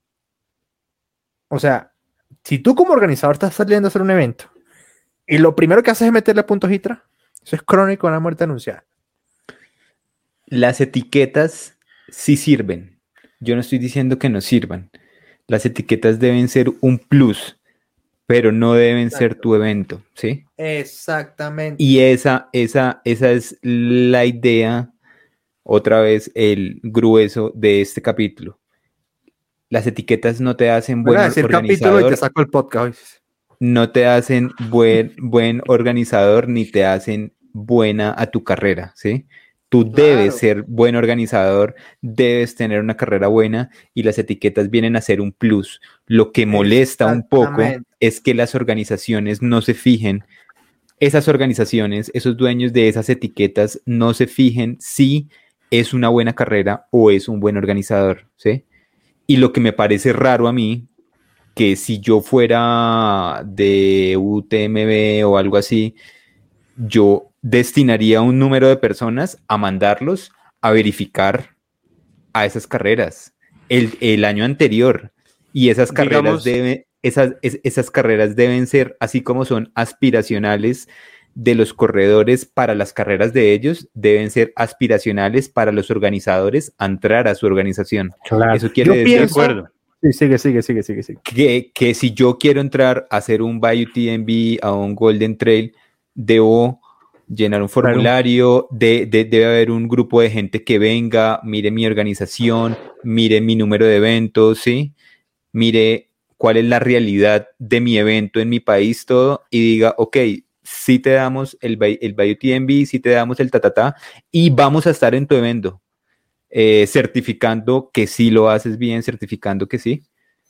o sea, si tú como organizador estás saliendo a hacer un evento y lo primero que haces es meterle puntos ITRA, eso es crónico de una muerte anunciada. Las etiquetas sí sirven. Yo no estoy diciendo que no sirvan. Las etiquetas deben ser un plus, pero no deben ser tu evento, ¿sí? Exactamente. Y esa es la idea, otra vez, el grueso de este capítulo. Las etiquetas no te hacen buen organizador. Y te saco el podcast. No te hacen buen organizador ni te hacen buena a tu carrera, ¿sí? Tú debes ser buen organizador, debes tener una carrera buena y las etiquetas vienen a ser un plus. Lo que molesta un poco es que las organizaciones no se fijen, esas organizaciones, esos dueños de esas etiquetas no se fijen si es una buena carrera o es un buen organizador, ¿sí? Y lo que me parece raro a mí, que si yo fuera de UTMB o algo así, yo destinaría un número de personas a mandarlos a verificar a esas carreras el año anterior. Y esas carreras, esas carreras deben ser, así como son aspiracionales de los corredores para las carreras de ellos, deben ser aspiracionales para los organizadores a entrar a su organización. Claro. Eso quiere decir, de acuerdo. Sí, sigue. Que si yo quiero entrar a hacer un BioTMB, a un Golden Trail, debo llenar un formulario, debe haber un grupo de gente que venga, mire mi organización, mire mi número de eventos, ¿sí? Mire cuál es la realidad de mi evento en mi país, todo, y diga, ok, sí te damos el BioTMB, sí te damos el tatatá, y vamos a estar en tu evento, certificando que sí lo haces bien, certificando que sí.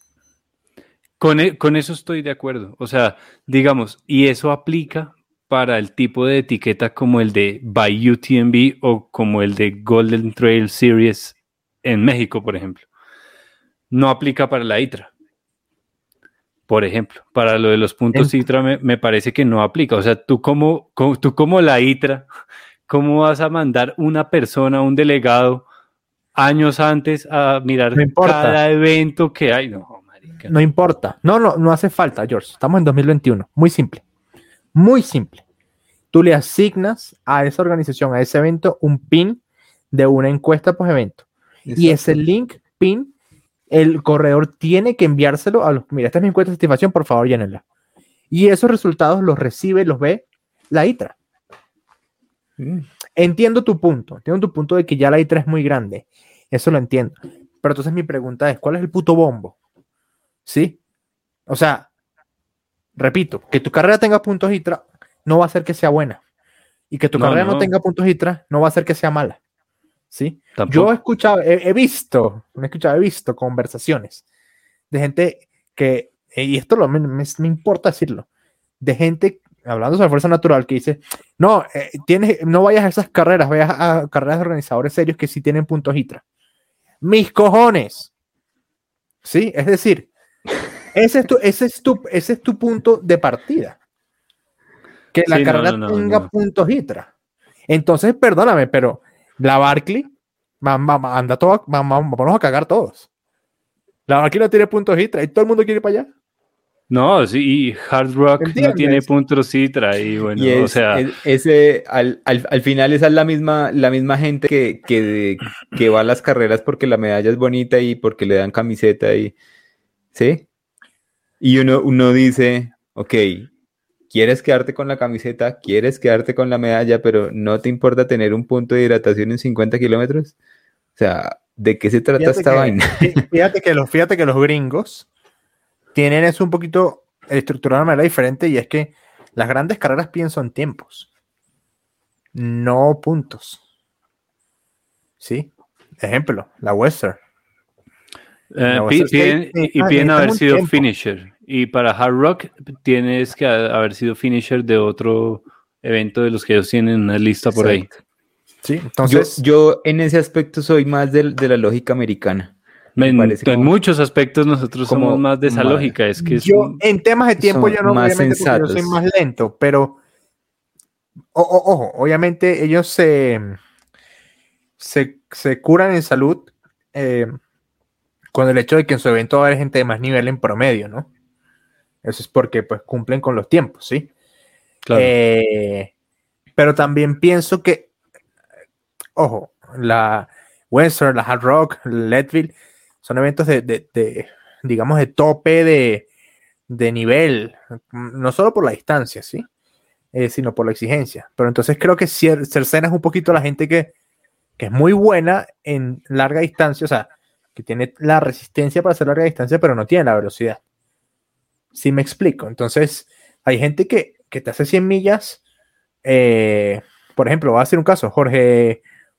Con eso estoy de acuerdo. O sea, digamos, y eso aplica para el tipo de etiqueta como el de by UTMB o como el de Golden Trail Series en México, por ejemplo. No aplica para la ITRA. Por ejemplo, para lo de los puntos ITRA me parece que no aplica. O sea, tú como la ITRA, ¿cómo vas a mandar una persona, un delegado, años antes a mirar cada evento que hay? No, marica. No importa. No hace falta, George. Estamos en 2021. Muy simple. Muy simple. Tú le asignas a esa organización, a ese evento, un pin de una encuesta post evento. Exacto. Y ese link, pin, el corredor tiene que enviárselo a los... Mira, esta es mi encuesta de satisfacción, por favor, llénenla. Y esos resultados los recibe, los ve la ITRA. Entiendo tu punto de que ya la ITRA es muy grande. Eso lo entiendo. Pero entonces mi pregunta es, ¿cuál es el puto bombo? ¿Sí? O sea, repito, que tu carrera tenga puntos ITRA no va a hacer que sea buena. Y que tu carrera no tenga puntos ITRA no va a hacer que sea mala. ¿Sí? Tampoco. Yo he escuchado, he visto conversaciones de gente que, y esto me importa decirlo, de gente hablando sobre fuerza natural que dice, no, no vayas a esas carreras, vayas a carreras de organizadores serios que sí tienen puntos ITRA. ¡Mis cojones! ¿Sí? Es decir, ese es tu punto de partida. Que la carrera tenga puntos ITRA. Entonces, perdóname, pero la Barkley, anda todo, vamos a cagar todos. La Barkley no tiene puntos ITRA y todo el mundo quiere ir para allá. No, sí, y Hard Rock no tiene puntos ITRA y bueno, o sea... al final esa es la misma gente que va a las carreras porque la medalla es bonita y porque le dan camiseta y... ¿Sí? Y uno dice, ok, quieres quedarte con la camiseta, quieres quedarte con la medalla, pero no te importa tener un punto de hidratación en 50 kilómetros. O sea, ¿de qué se trata esta vaina? Fíjate que los gringos tienen eso un poquito estructurado de manera diferente, y es que las grandes carreras piensan en tiempos, no puntos. ¿Sí? Ejemplo, la Western. Piden haber sido tiempo. Finisher. Y para Hard Rock tienes que haber sido finisher de otro evento de los que ellos tienen una lista por ahí. Sí, entonces yo en ese aspecto soy más de la lógica americana. En muchos aspectos nosotros somos más de esa lógica. Es que en temas de tiempo yo no, obviamente, porque yo soy más lento, pero ojo, obviamente ellos se curan en salud con el hecho de que en su evento va a haber gente de más nivel en promedio, ¿no? Eso es porque pues cumplen con los tiempos, ¿sí? Claro. Pero también pienso que, ojo, la Western, la Hard Rock, Leadville, son eventos digamos, de tope de nivel, no solo por la distancia, ¿sí? Sino por la exigencia. Pero entonces creo que cercenas un poquito a la gente que es muy buena en larga distancia, o sea, que tiene la resistencia para hacer larga distancia, pero no tiene la velocidad. ¿Sí me explico? Entonces, hay gente que te hace 100 millas, por ejemplo, voy a hacer un caso, Jorge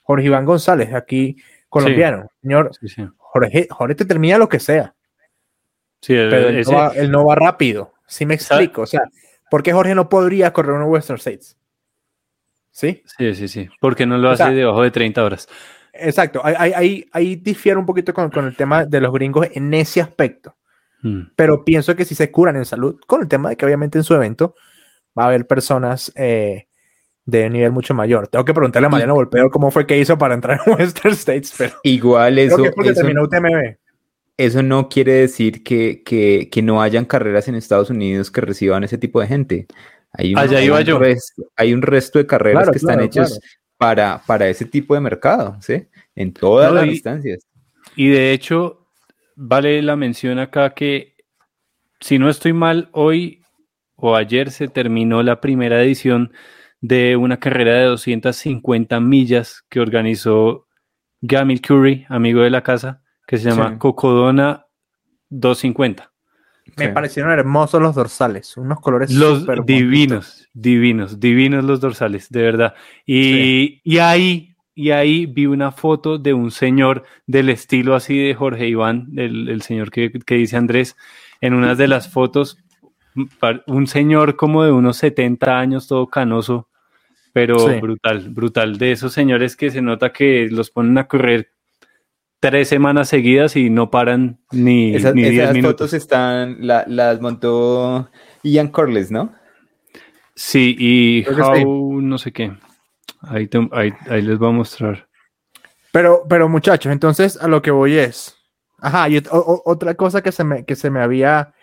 Jorge Iván González, aquí colombiano. Sí. Señor, sí. Jorge te termina lo que sea. Sí, pero él no va rápido. ¿Sí me explico? O sea, ¿por qué Jorge no podría correr una Western States? ¿Sí? Sí. Porque no lo hace debajo de 30 horas. Exacto. Ahí difiere un poquito con el tema de los gringos en ese aspecto. Pero pienso que si se curan en salud, con el tema de que obviamente en su evento va a haber personas de nivel mucho mayor. Tengo que preguntarle a Mariano Volpeo cómo fue que hizo para entrar en Western States, pero igual eso, creo que es porque terminó UTMB. Eso no quiere decir que no hayan carreras en Estados Unidos que reciban ese tipo de gente. Hay un resto de carreras que están hechas para ese tipo de mercado, ¿sí? En todas las distancias. Y de hecho, vale la mención acá que, si no estoy mal, hoy o ayer se terminó la primera edición de una carrera de 250 millas que organizó Gamil Curry, amigo de la casa, que se llama Cocodona 250. Me parecieron hermosos los dorsales, unos colores súper divinos los dorsales, de verdad. Y ahí vi una foto de un señor del estilo así de Jorge Iván, el señor que dice Andrés, en una de las fotos, un señor como de unos 70 años, todo canoso, pero brutal, de esos señores que se nota que los ponen a correr 3 semanas seguidas y no paran ni 10 minutos. Esas fotos las montó Ian Corliss, ¿no? Sí, y no sé qué. Ahí les voy a mostrar. Pero muchachos, entonces a lo que voy es... Ajá, y otra cosa que se me había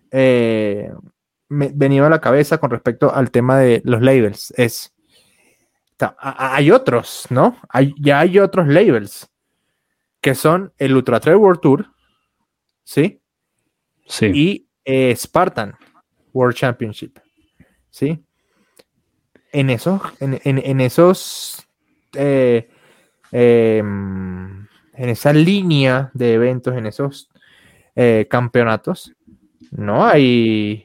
venido a la cabeza con respecto al tema de los labels es... Hay otros, ¿no? Ya hay otros labels que son el Ultra Trail World Tour, ¿sí? Sí. Y Spartan World Championship, ¿sí? En esa línea de eventos, en esos campeonatos, no hay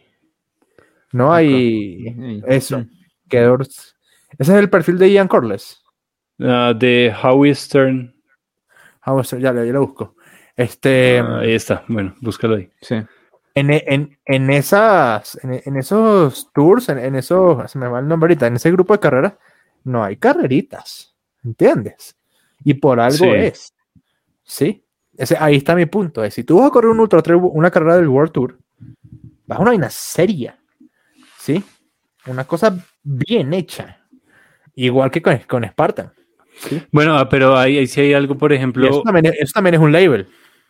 eso. Ese es el perfil de Ian Corliss. De Howie Stern. Ya lo busco. Ahí está. Bueno, búscalo ahí. Sí. En esos tours, en esos, se me va el nombre ahorita, en ese grupo de carreras, no hay carreritas, ¿entiendes? Y por algo es. ¿Sí? Ahí está mi punto. Si tú vas a correr una carrera del World Tour, vas a una vaina seria, ¿sí? Una cosa bien hecha. Igual que con Spartan. ¿Sí? Bueno, pero ahí sí hay algo, por ejemplo... Eso también es un label.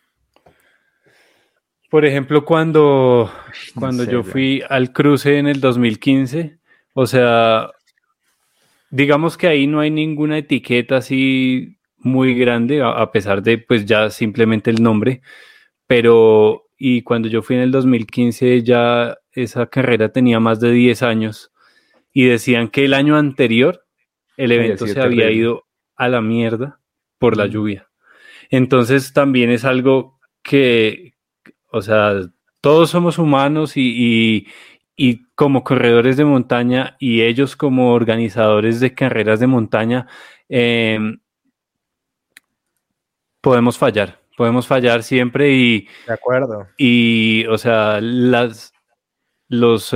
Por ejemplo, cuando yo fui al cruce en el 2015, o sea, digamos que ahí no hay ninguna etiqueta así muy grande, a pesar de pues ya simplemente el nombre, pero y cuando yo fui en el 2015 ya esa carrera tenía más de 10 años y decían que el año anterior el evento se había ido a la mierda por la lluvia. Entonces también es algo que, o sea, todos somos humanos y como corredores de montaña y ellos como organizadores de carreras de montaña, podemos fallar siempre y... De acuerdo. Y, o sea, los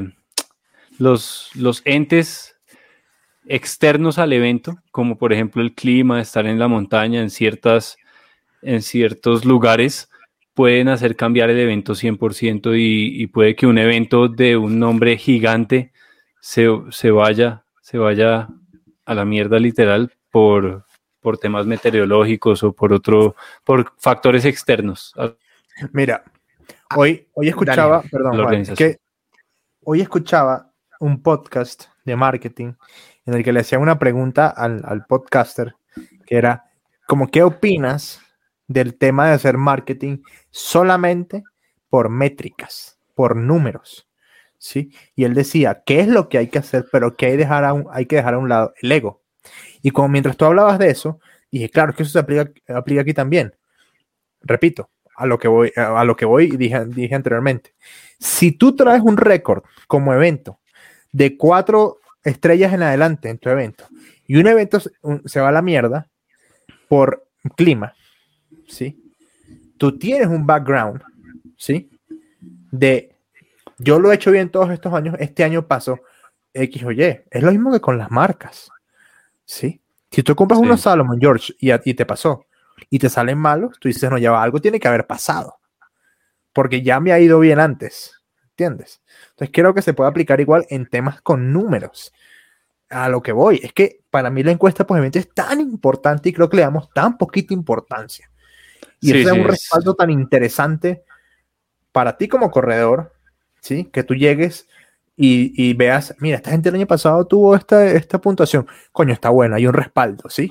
entes externos al evento, como por ejemplo el clima, estar en la montaña, en ciertos lugares, pueden hacer cambiar el evento 100% y puede que un evento de un nombre gigante se vaya a la mierda literal por temas meteorológicos o por factores externos. Mira, hoy escuchaba, hoy escuchaba un podcast de marketing en el que le hacían una pregunta al podcaster que era como, ¿qué opinas del tema de hacer marketing solamente por métricas, por números? ¿Sí? Y él decía, ¿qué es lo que hay que hacer? Pero que hay que dejar a un lado el ego. Y como mientras tú hablabas de eso, dije, claro, que eso se aplica aquí también. Repito, a lo que voy y dije anteriormente. Si tú traes un récord como evento de 4 estrellas en adelante en tu evento y un evento se va a la mierda por clima, ¿sí? Tú tienes un background, ¿sí? Yo lo he hecho bien todos estos años, este año pasó X o Y. Es lo mismo que con las marcas, ¿sí? Si tú compras unos Salomon, George, y te pasó, y te salen malos, tú dices, no, ya va, algo tiene que haber pasado, porque ya me ha ido bien antes, ¿entiendes? Entonces creo que se puede aplicar igual en temas con números. A lo que voy, es que para mí la encuesta posiblemente es tan importante y creo que le damos tan poquita importancia. Y eso es un respaldo tan interesante para ti como corredor, ¿sí? Que tú llegues y veas, mira, esta gente el año pasado tuvo esta puntuación. Coño, está buena, hay un respaldo, ¿sí?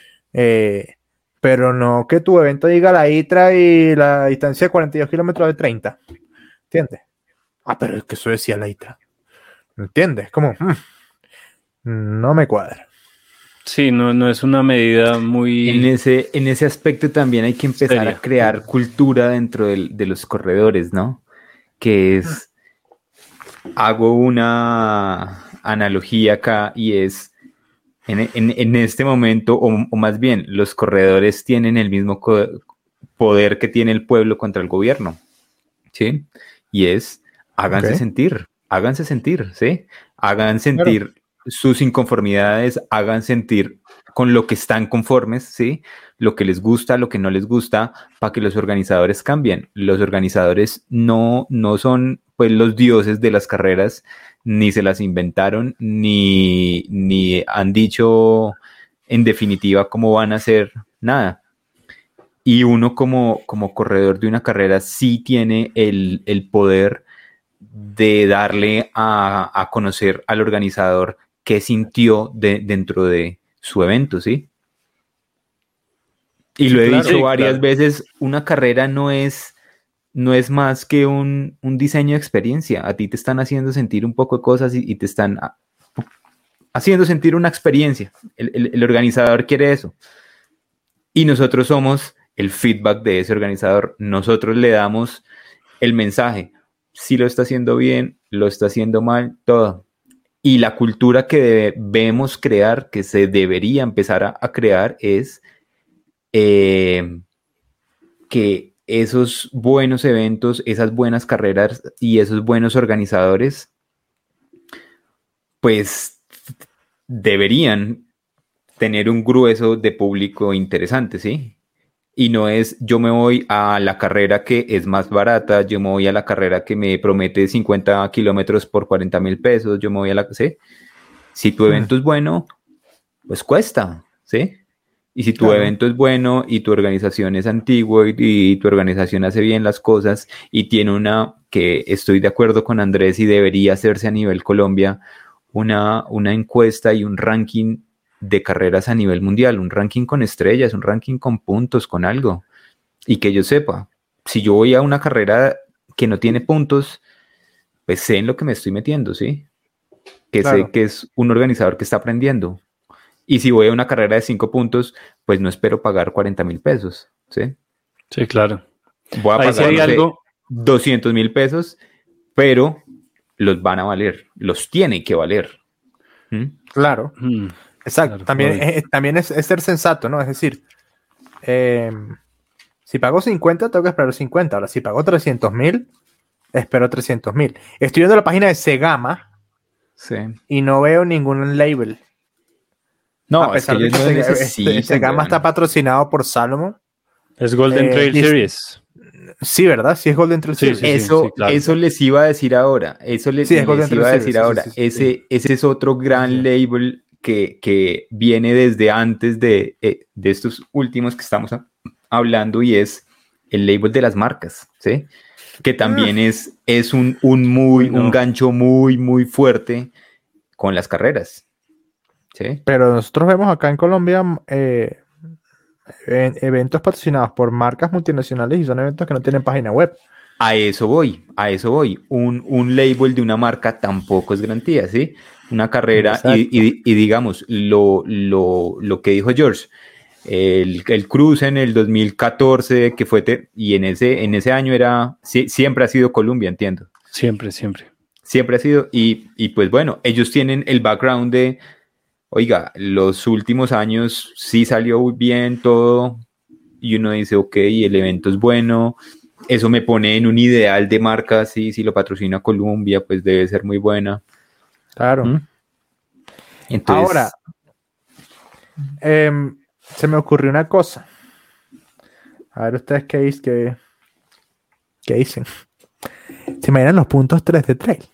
Pero no que tu evento diga la ITRA y la distancia de 42 kilómetros de 30. ¿Entiendes? Pero es que eso decía la ITRA. ¿Entiendes? Como, no me cuadra. Sí, no es una medida muy... En ese aspecto también hay que empezar a crear cultura dentro de los corredores, ¿no? Que es... Hago una analogía acá y es... En este momento, o más bien, los corredores tienen el mismo poder que tiene el pueblo contra el gobierno, ¿sí? Y es, háganse sentir, ¿sí? Hagan sentir sus inconformidades, hagan sentir con lo que están conformes, ¿sí? Lo que les gusta, lo que no les gusta, para que los organizadores cambien. Los organizadores no son, pues, los dioses de las carreras, ni se las inventaron, ni han dicho en definitiva cómo van a hacer nada. Y uno como corredor de una carrera sí tiene el poder de darle a conocer al organizador qué sintió dentro de su evento, ¿sí? Y lo he dicho varias veces, una carrera no es más que un diseño de experiencia. A ti te están haciendo sentir un poco de cosas y te están haciendo sentir una experiencia. El organizador quiere eso. Y nosotros somos el feedback de ese organizador. Nosotros le damos el mensaje. Si lo está haciendo bien, lo está haciendo mal, todo. Y la cultura que debemos crear, que se debería empezar a crear, es que esos buenos eventos, esas buenas carreras y esos buenos organizadores, pues deberían tener un grueso de público interesante, ¿sí? Y no es, yo me voy a la carrera que es más barata, yo me voy a la carrera que me promete 50 kilómetros por 40,000 pesos, yo me voy a la... ¿sí? Si tu evento es bueno, pues cuesta, ¿sí? Y si tu evento es bueno y tu organización es antigua y tu organización hace bien las cosas y tiene que estoy de acuerdo con Andrés y debería hacerse a nivel Colombia, una encuesta y un ranking de carreras a nivel mundial, un ranking con estrellas, un ranking con puntos, con algo. Y que yo sepa, si yo voy a una carrera que no tiene puntos, pues sé en lo que me estoy metiendo, ¿sí? Que sé que es un organizador que está aprendiendo. Y si voy a una carrera de 5 puntos, pues no espero pagar 40,000 pesos, ¿sí? Sí, claro. Voy a pagar 200,000 pesos, pero los van a valer, los tiene que valer. Claro. Exacto. Claro, también es ser sensato, ¿no? Es decir, si pago 50, tengo que esperar 50. Ahora, si pago 300,000, espero 300,000. Estoy viendo la página de Segama y no veo ningún label. No, a pesar de que Segama está patrocinado por Salomon. Es Golden Trail Series. Sí, ¿verdad? Sí es Golden Trail Series. Eso les iba a decir ahora. Ese es otro gran label que viene desde antes de estos últimos que estamos hablando y es el label de las marcas, ¿sí? Que también es un gancho muy, muy fuerte con las carreras. ¿Sí? Pero nosotros vemos acá en Colombia eventos patrocinados por marcas multinacionales y son eventos que no tienen página web. A eso voy. Un label de una marca tampoco es garantía, ¿sí? Una carrera y digamos, lo que dijo George, el cruce en el 2014 que fue, y en ese año siempre ha sido Colombia, entiendo. Siempre. Siempre ha sido, y pues bueno, ellos tienen el background de, oiga, los últimos años sí salió bien todo, y uno dice, ok, el evento es bueno, eso me pone en un ideal de marca, sí, si lo patrocina Columbia, pues debe ser muy buena. Claro. Entonces, ahora, se me ocurrió una cosa. A ver ustedes qué dicen. ¿Se imaginan los puntos 3 de trail?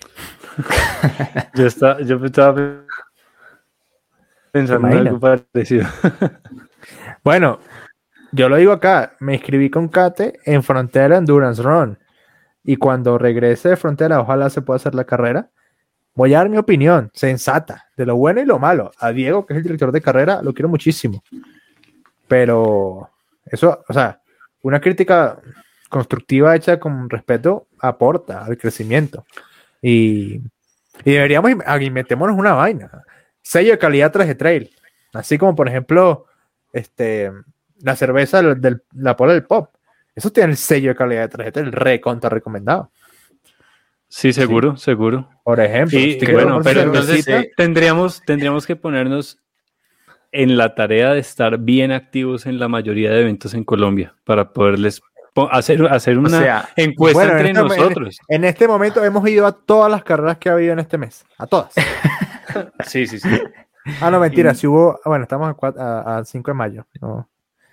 Yo estaba pensando en algo parecido. Bueno, yo lo digo acá, me inscribí con Kate en Frontera Endurance Run, y cuando regrese de Frontera, ojalá se pueda hacer la carrera. Voy a dar mi opinión sensata de lo bueno y lo malo. A Diego, que es el director de carrera, lo quiero muchísimo, pero eso, o sea, una crítica constructiva hecha con respeto aporta al crecimiento, y deberíamos inventémonos una vaina, sello de calidad 3 de trail, así como por ejemplo la cerveza la Polar del Pop. Eso tiene el sello de calidad de 3 de trail recontra recomendado. Sí, seguro. Por ejemplo. Y bueno, pero entonces tendríamos que ponernos en la tarea de estar bien activos en la mayoría de eventos en Colombia para poderles hacer una encuesta entre nosotros. En este momento hemos ido a todas las carreras que ha habido en este mes. A todas. Sí. Ah, no, mentira. Si hubo... Bueno, estamos a 5 de mayo. No.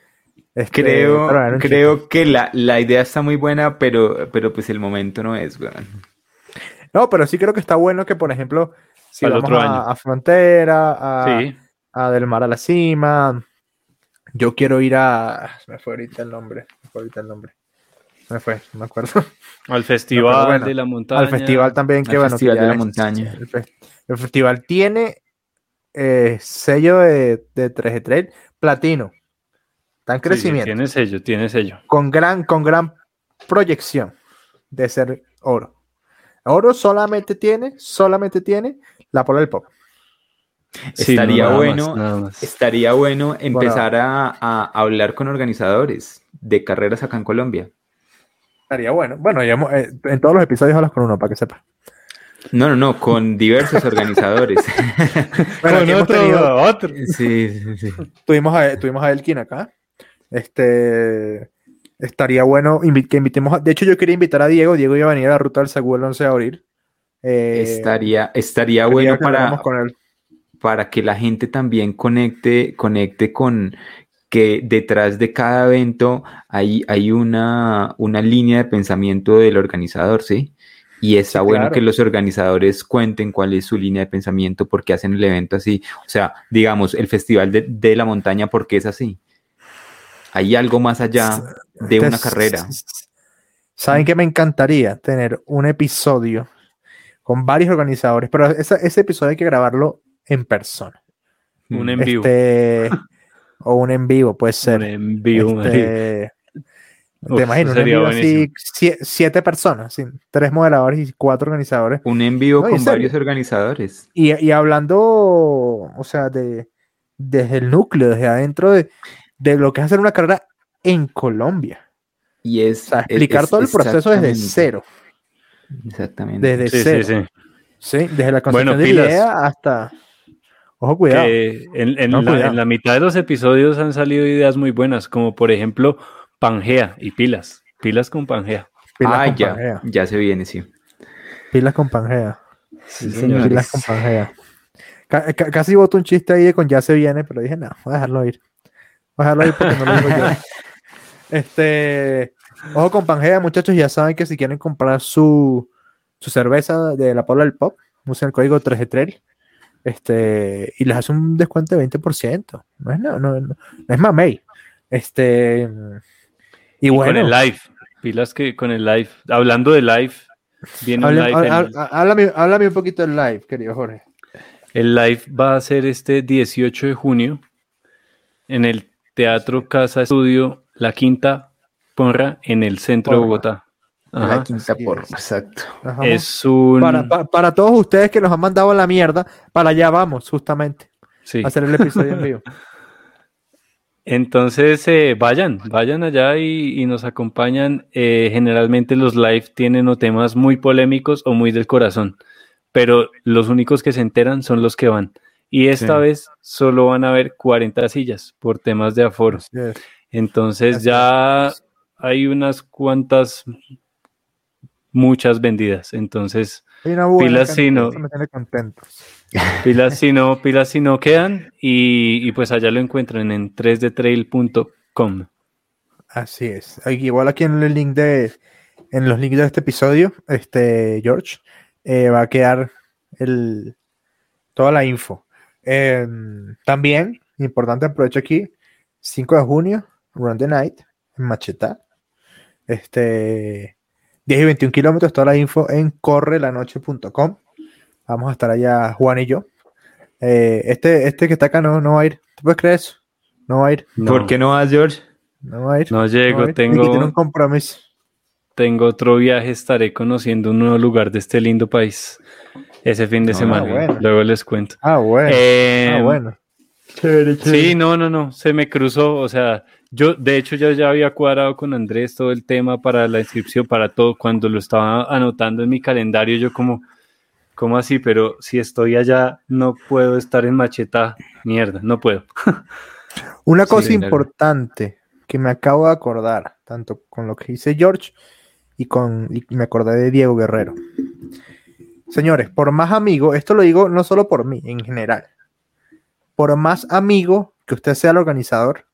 Creo que la idea está muy buena, pero pues el momento no es, weón. No, pero sí creo que está bueno que, por ejemplo, si vamos a Frontera, a Del Mar a la Cima, yo quiero ir me fue ahorita el nombre. No me acuerdo. Al Festival de la Montaña. Al festival también, que bueno. Festival de la Montaña. El festival tiene sello de 3G Trail platino. Está en crecimiento. Sí, tiene sello. Con gran proyección de ser oro. Oro solamente tiene la Polar del Pop. Estaría bueno empezar a hablar con organizadores de carreras acá en Colombia. Estaría bueno. Bueno, ya en todos los episodios hablas con uno, para que sepa. No, con diversos organizadores. Bueno, aquí hemos tenido otro. Sí. Tuvimos a Elkin acá. Estaría bueno que invitemos. De hecho, yo quería invitar a Diego. Diego iba a venir a la ruta del Seguro el 11 de abril. Estaría bueno para que la gente también conecte con que detrás de cada evento hay una línea de pensamiento del organizador, ¿sí? Y está bueno que los organizadores cuenten cuál es su línea de pensamiento, por qué hacen el evento así. O sea, digamos, el Festival de la Montaña, ¿por qué es así? Hay algo más allá de una carrera. ¿Saben qué me encantaría? Tener un episodio con varios organizadores, pero ese episodio hay que grabarlo en persona. Un en vivo. O un en vivo, puede ser. Un en vivo. Te imagino, un en vivo así, 7 personas, 3 moderadores y 4 organizadores. Un en vivo con varios organizadores. Y hablando, o sea, desde el núcleo, desde adentro de lo que es hacer una carrera en Colombia. Y explicar todo el proceso desde cero. Exactamente. Desde cero. Sí, desde la concepción de la idea hasta... Ojo, cuidado. En la mitad de los episodios han salido ideas muy buenas, como por ejemplo Pangea y pilas. Pilas con Pangea. Pangea. Ya se viene, sí. Pilas con Pangea. Sí, señores. Pilas con Pangea. Casi boto un chiste ahí con ya se viene, pero dije, no, voy a dejarlo ir. Porque no lo digo yo. Ojo con Pangea, muchachos, ya saben que si quieren comprar su cerveza de la Polar del Pop, usen el código 3G Trail. Y les hace un descuento de 20%. No es mamey. Y bueno. Con el live. Pilas que con el live. Hablando de live, viene un live. Háblame un poquito del live, querido Jorge. El live va a ser este 18 de junio en el Teatro Casa Estudio La Quinta Porra en el centro de Bogotá. Ajá. La Quinta Porra, exacto. Ajá. Es un... Para todos ustedes que nos han mandado a la mierda, para allá vamos, justamente. Sí. A hacer el episodio en vivo. Entonces, vayan allá y nos acompañan. Generalmente los live tienen o temas muy polémicos o muy del corazón, pero los únicos que se enteran son los que van. Y esta vez solo van a haber 40 sillas por temas de aforo. Entonces ya hay unas cuantas, muchas vendidas. Entonces, pilas si no. Me tiene contentos. Pilas si no quedan y pues allá lo encuentran en 3dtrail.com. Así es. Igual aquí en los links de este episodio, George, va a quedar toda la info. También, importante, aprovecho aquí, 5 de junio, Run the Night, en Machetá. 10 y 21 kilómetros, toda la info en correlanoche.com. Vamos a estar allá Juan y yo. Este que está acá no va a ir. ¿Tú puedes creer eso? No va a ir. No. ¿Por qué no vas, George? No va a ir. No llego, tengo un compromiso. Tengo otro viaje, estaré conociendo un nuevo lugar de este lindo país ese fin de semana. Bueno. Luego les cuento. Bueno. Chévere. Sí, no, se me cruzó, o sea, yo de hecho ya había cuadrado con Andrés todo el tema para la inscripción, para todo, cuando lo estaba anotando en mi calendario, yo ¿cómo así? Pero si estoy allá, no puedo estar en Machetá, mierda, no puedo. Una cosa importante que me acabo de acordar, tanto con lo que dice George y me acordé de Diego Guerrero. Señores, por más amigo, esto lo digo no solo por mí, en general, por más amigo que usted sea el organizador,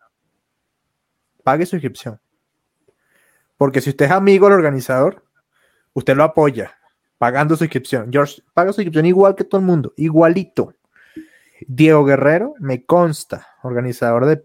pague su inscripción. Porque si usted es amigo del organizador, usted lo apoya pagando su inscripción. George paga su inscripción igual que todo el mundo, igualito. Diego Guerrero, me consta, organizador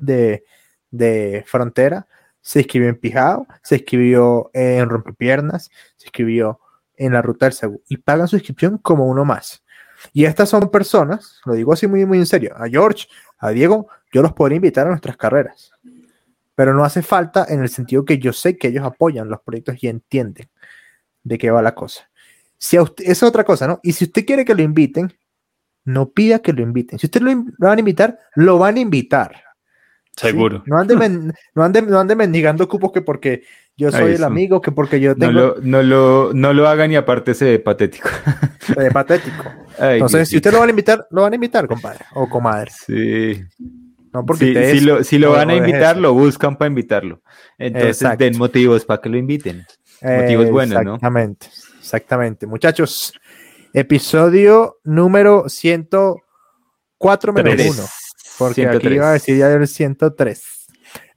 de Frontera, se inscribió en Pijao, se inscribió en Rompepiernas, se inscribió en la Ruta del Cebú y pagan su inscripción como uno más. Y estas son personas, lo digo así muy, muy en serio, a George, a Diego, yo los podría invitar a nuestras carreras, pero no hace falta en el sentido que yo sé que ellos apoyan los proyectos y entienden de qué va la cosa. Si a usted, esa es otra cosa, ¿no? Y si usted quiere que lo inviten, no pida que lo inviten. Si usted lo van a invitar, lo van a invitar. Seguro. ¿Sí? No ande mendigando cupos que porque yo soy el amigo, que porque yo tengo... No lo hagan y aparte se ve patético. Se ve patético. Entonces, si usted lo van a invitar, compadre o comadre. Sí. No, porque si lo van a invitar, lo buscan para invitarlo. Entonces, den motivos para que lo inviten. Motivos buenos, ¿no? Exactamente. Muchachos, episodio número 104 menos 1. Porque 103. Aquí iba a decir ya el 103.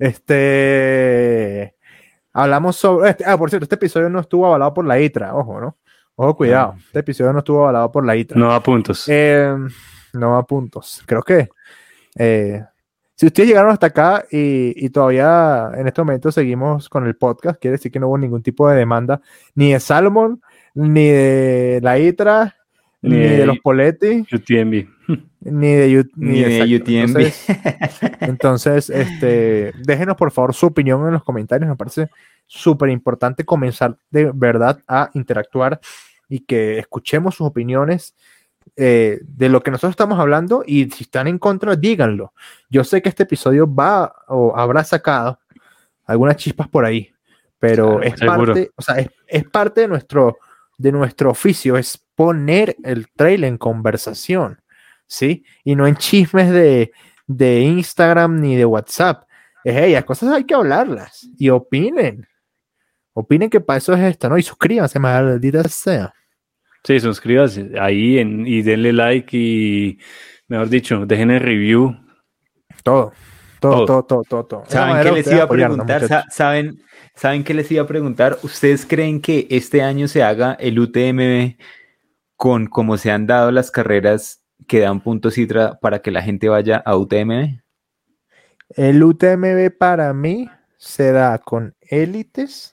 Hablamos sobre... por cierto, este episodio no estuvo avalado por la ITRA. Ojo, ¿no? Ojo, cuidado. Este episodio no estuvo avalado por la ITRA. No da puntos. No da puntos. Creo que... si ustedes llegaron hasta acá y todavía en este momento seguimos con el podcast, quiere decir que no hubo ningún tipo de demanda ni de Salomon, ni de la ITRA, ni de los Poletti, UTMB. ni de UTMB. Entonces, déjenos por favor su opinión en los comentarios. Me parece súper importante comenzar de verdad a interactuar y que escuchemos sus opiniones de lo que nosotros estamos hablando, y si están en contra, díganlo. Yo sé que este episodio va o habrá sacado algunas chispas por ahí, pero es parte, o sea, es parte de nuestro oficio, es poner el trail en conversación, ¿sí? Y no en chismes de Instagram ni de WhatsApp. Las cosas hay que hablarlas y opinen que para eso es esto, ¿no? Y suscríbanse, maldita sea. Sí, suscríbanse ahí y denle like y, mejor dicho, dejen el review. Todo. ¿Saben qué les iba a preguntar? ¿Saben qué les iba a preguntar? ¿Ustedes creen que este año se haga el UTMB con como se han dado las carreras que dan puntos ITRA para que la gente vaya a UTMB? El UTMB para mí se da con élites.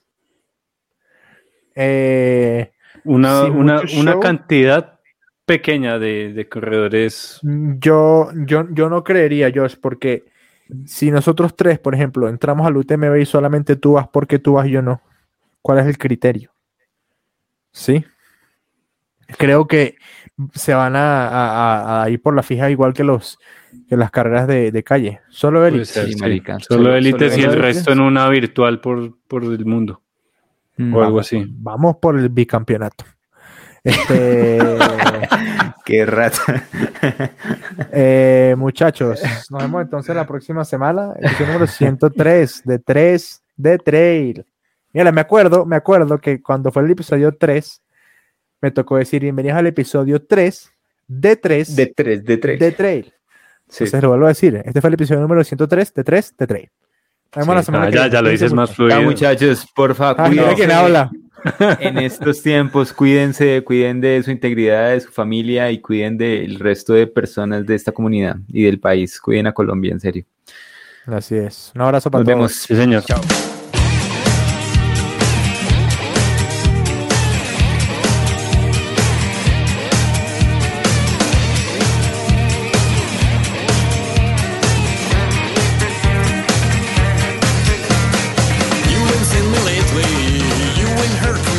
Una cantidad pequeña de corredores. Yo no creería, Josh, porque si nosotros tres, por ejemplo, entramos al UTMB y solamente tú vas porque tú vas y yo no, ¿cuál es el criterio? ¿Sí? Creo que se van a ir por la fija igual que las carreras de calle. Solo élites. Sí, solo élites y el resto en una virtual por el mundo. O algo así. Vamos por el bicampeonato. Qué rata. Muchachos, nos vemos entonces la próxima semana. Episodio número 103 de Trail. Mira, me acuerdo que cuando fue el episodio 3, me tocó decir bienvenidos al episodio 3 de Trail. Sí. Entonces lo vuelvo a decir. Este fue el episodio número 103 de Trail. Nos vemos la semana que viene. Ya lo dices más fluido. Muchachos, por favor, mira quién habla. En estos tiempos, cuiden de su integridad, de su familia y cuiden del resto de personas de esta comunidad y del país. Cuiden a Colombia, en serio. Así es. Un abrazo para todos. Nos vemos. Sí, señor. Chao. Hurt